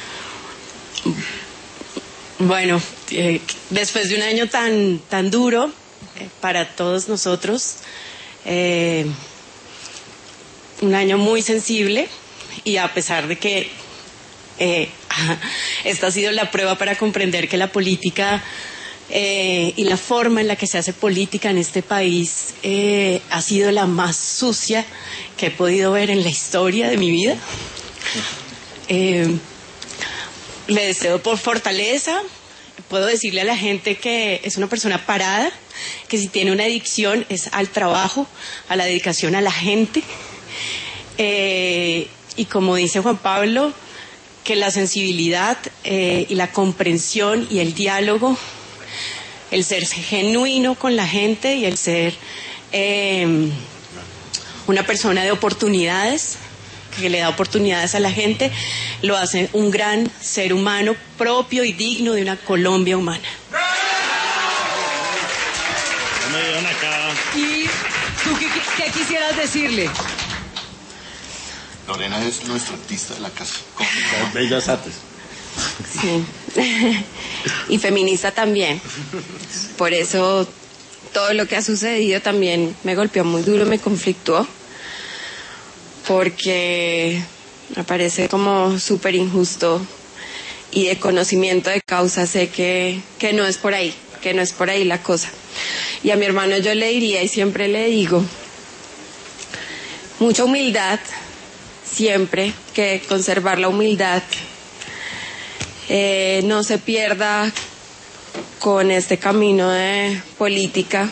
bueno, eh, después de un año tan, tan duro eh, para todos nosotros, eh, un año muy sensible, y a pesar de que eh, esta ha sido la prueba para comprender que la política eh, y la forma en la que se hace política en este país eh, ha sido la más sucia que he podido ver en la historia de mi vida. Eh, le deseo por fortaleza. Puedo decirle a la gente que es una persona parada, que si tiene una adicción es al trabajo, a la dedicación a la gente. Eh, y como dice Juan Pablo, que la sensibilidad eh, y la comprensión y el diálogo, el ser genuino con la gente y el ser eh, una persona de oportunidades, que le da oportunidades a la gente, lo hace un gran ser humano propio y digno de una Colombia humana. ¿Y tú qué, qué, qué quisieras decirle? Lorena es nuestra artista de la casa. Las bellas artes. Sí. Y feminista también. Por eso todo lo que ha sucedido también me golpeó muy duro, me conflictuó. Porque me parece como súper injusto, y de conocimiento de causa sé que, que no es por ahí, que no es por ahí la cosa. Y a mi hermano yo le diría, y siempre le digo, mucha humildad, siempre, que conservar la humildad eh, no se pierda con este camino de política,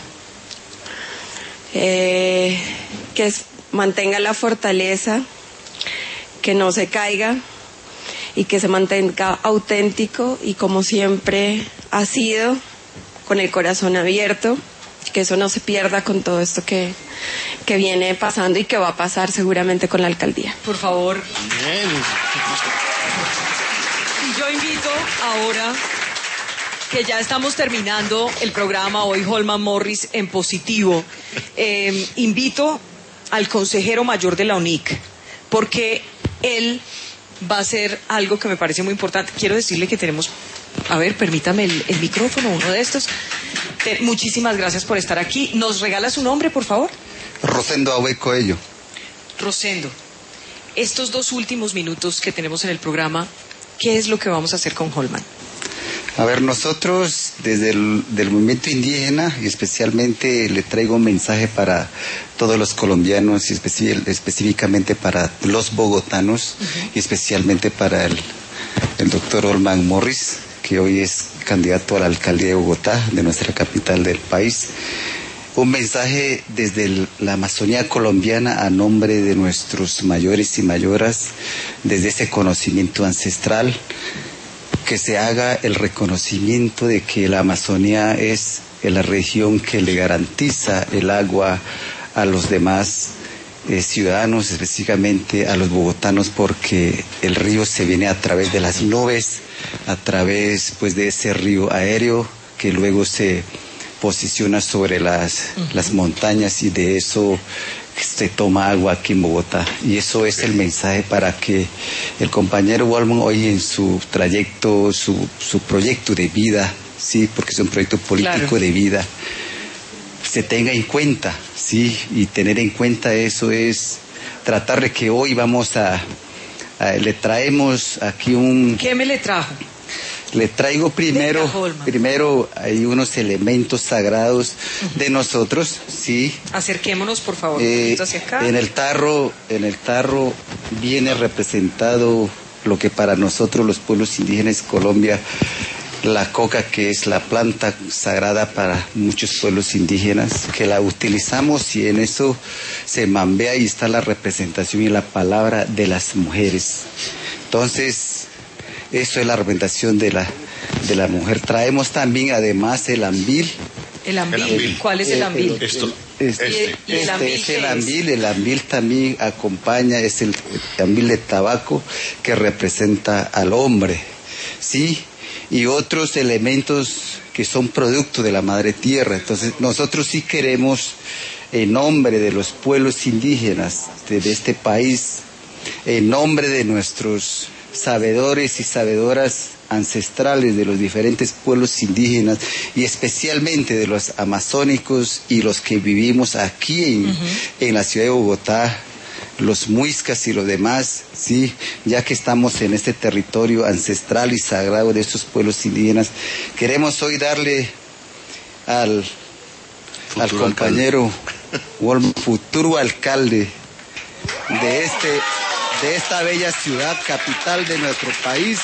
eh, que es, mantenga la fortaleza, que no se caiga y que se mantenga auténtico y como siempre ha sido, con el corazón abierto, que eso no se pierda con todo esto que, que viene pasando y que va a pasar seguramente con la alcaldía. Por favor. Bien. Y yo invito ahora, que ya estamos terminando el programa hoy, Holman Morris en positivo, eh, invito al consejero mayor de la U N I C, porque él va a hacer algo que me parece muy importante. Quiero decirle que tenemos, a ver, permítame el, el micrófono, uno de estos. Te, muchísimas gracias por estar aquí. ¿Nos regala su nombre, por favor? Rosendo Abue Coello. Rosendo, estos dos últimos minutos que tenemos en el programa, ¿qué es lo que vamos a hacer con Holman? A ver, nosotros desde el del movimiento indígena, y especialmente le traigo un mensaje para todos los colombianos y especi- específicamente para los bogotanos, uh-huh. y especialmente para el, el doctor Holman Morris, que hoy es candidato a la alcaldía de Bogotá, de nuestra capital del país. Un mensaje desde el, la Amazonía colombiana a nombre de nuestros mayores y mayoras, desde ese conocimiento ancestral, que se haga el reconocimiento de que la Amazonía es la región que le garantiza el agua a los demás eh, ciudadanos, específicamente a los bogotanos, porque el río se viene a través de las nubes, a través pues de ese río aéreo que luego se posiciona sobre las, uh-huh. las montañas, y de eso se toma agua aquí en Bogotá. Y eso es el mensaje para que el compañero Holman hoy en su trayecto, su, su proyecto de vida, sí, porque es un proyecto político, claro, de vida, se tenga en cuenta, sí, y tener en cuenta eso es tratar de que hoy vamos a, a le traemos aquí un... ¿Qué me le trajo? Le traigo primero, primero hay unos elementos sagrados de nosotros, sí. Acerquémonos, por favor, eh, hacia acá. En el tarro, en el tarro viene representado lo que para nosotros los pueblos indígenas de Colombia, la coca, que es la planta sagrada para muchos pueblos indígenas, que la utilizamos y en eso se mambea y está la representación y la palabra de las mujeres. Entonces, eso es la representación de la, de la mujer. Traemos también además el ambil. ¿El ambil? El ambil. ¿Cuál es el ambil? El, Esto, este, este, ¿Y el ambil este es el ambil. El ambil también acompaña, es el, el ambil de tabaco que representa al hombre, ¿sí? Y otros elementos que son producto de la madre tierra. Entonces, nosotros sí queremos, en nombre de los pueblos indígenas de, de este país, en nombre de nuestros sabedores y sabedoras ancestrales de los diferentes pueblos indígenas y especialmente de los amazónicos y los que vivimos aquí en, uh-huh. en la ciudad de Bogotá, los muiscas y los demás, sí, ya que estamos en este territorio ancestral y sagrado de estos pueblos indígenas, queremos hoy darle al, al compañero Wolman, futuro alcalde de este de esta bella ciudad, capital de nuestro país,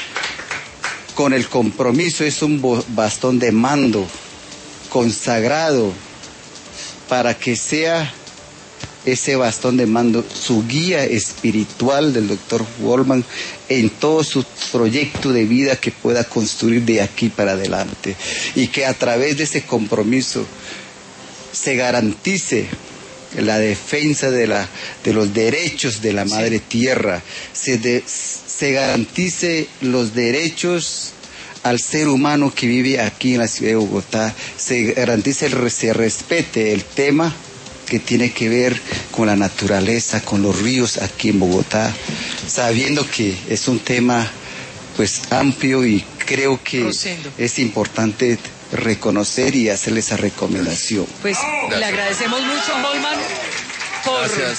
con el compromiso, es un bastón de mando consagrado para que sea ese bastón de mando su guía espiritual del doctor Wolman en todo su proyecto de vida que pueda construir de aquí para adelante, y que a través de ese compromiso se garantice la defensa de, la, de los derechos de la madre tierra, se, de, se garantice los derechos al ser humano que vive aquí en la ciudad de Bogotá, se garantice, el, se respete el tema que tiene que ver con la naturaleza, con los ríos aquí en Bogotá, sabiendo que es un tema pues amplio y creo que Rosendo. Es importante reconocer y hacerle esa recomendación. Pues gracias. Le agradecemos mucho, Wolman, por... Gracias.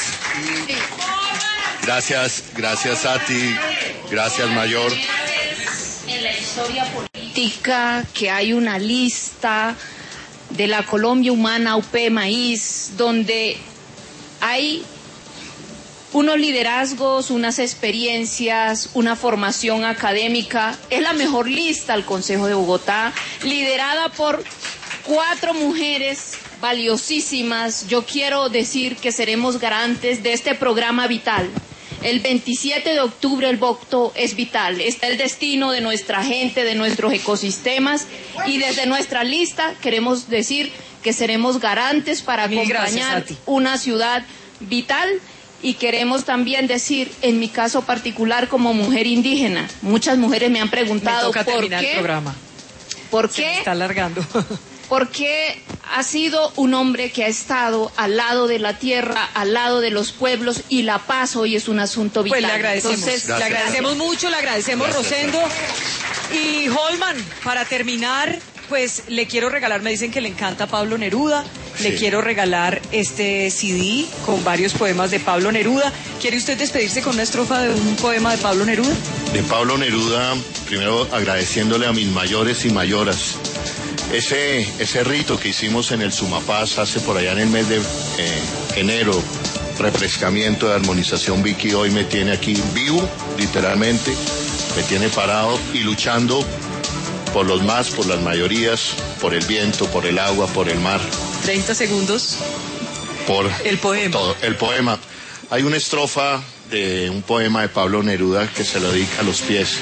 Gracias, gracias a ti, gracias Mayor. En la historia política que hay una lista de la Colombia Humana U P Maíz, donde hay unos liderazgos, unas experiencias, una formación académica. Es la mejor lista al Consejo de Bogotá, liderada por cuatro mujeres valiosísimas. Yo quiero decir que seremos garantes de este programa vital. El veintisiete de octubre el voto es vital. Está el destino de nuestra gente, de nuestros ecosistemas, y desde nuestra lista queremos decir que seremos garantes para acompañar una ciudad vital. Y queremos también decir, en mi caso particular como mujer indígena, muchas mujeres me han preguntado me toca por terminar qué, el programa. ¿por Se qué me está alargando? Porque ha sido un hombre que ha estado al lado de la tierra, al lado de los pueblos, y la paz hoy es un asunto vital. Pues le agradecemos, Entonces, le agradecemos mucho, le agradecemos Gracias, Rosendo. Y Wolman, para terminar, pues le quiero regalar, me dicen que le encanta Pablo Neruda, sí. Le quiero regalar este C D con varios poemas de Pablo Neruda. ¿Quiere usted despedirse con una estrofa de un poema de Pablo Neruda? De Pablo Neruda, primero agradeciéndole a mis mayores y mayoras. Ese, ese rito que hicimos en el Sumapaz hace por allá en el mes de eh, enero, refrescamiento de armonización, Vicky hoy me tiene aquí vivo, literalmente, me tiene parado y luchando por los más, por las mayorías, por el viento, por el agua, por el mar. treinta segundos. Por el poema. Todo, el poema. Hay una estrofa de un poema de Pablo Neruda que se lo dedica a los pies.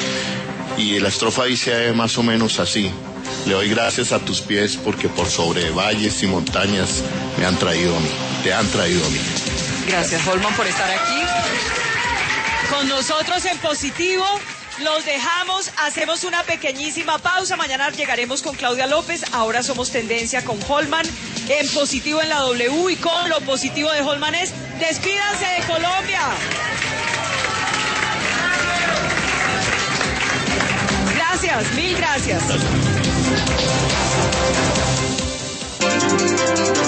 Y la estrofa dice más o menos así: le doy gracias a tus pies porque por sobre valles y montañas me han traído a mí, te han traído a mí. Gracias, Wolman, por estar aquí con nosotros en Positivo. Los dejamos, hacemos una pequeñísima pausa. Mañana llegaremos con Claudia López. Ahora somos Tendencia con Wolman en Positivo en la W, y con lo positivo de Wolman es: despídanse de Colombia. Gracias, mil gracias. Gracias.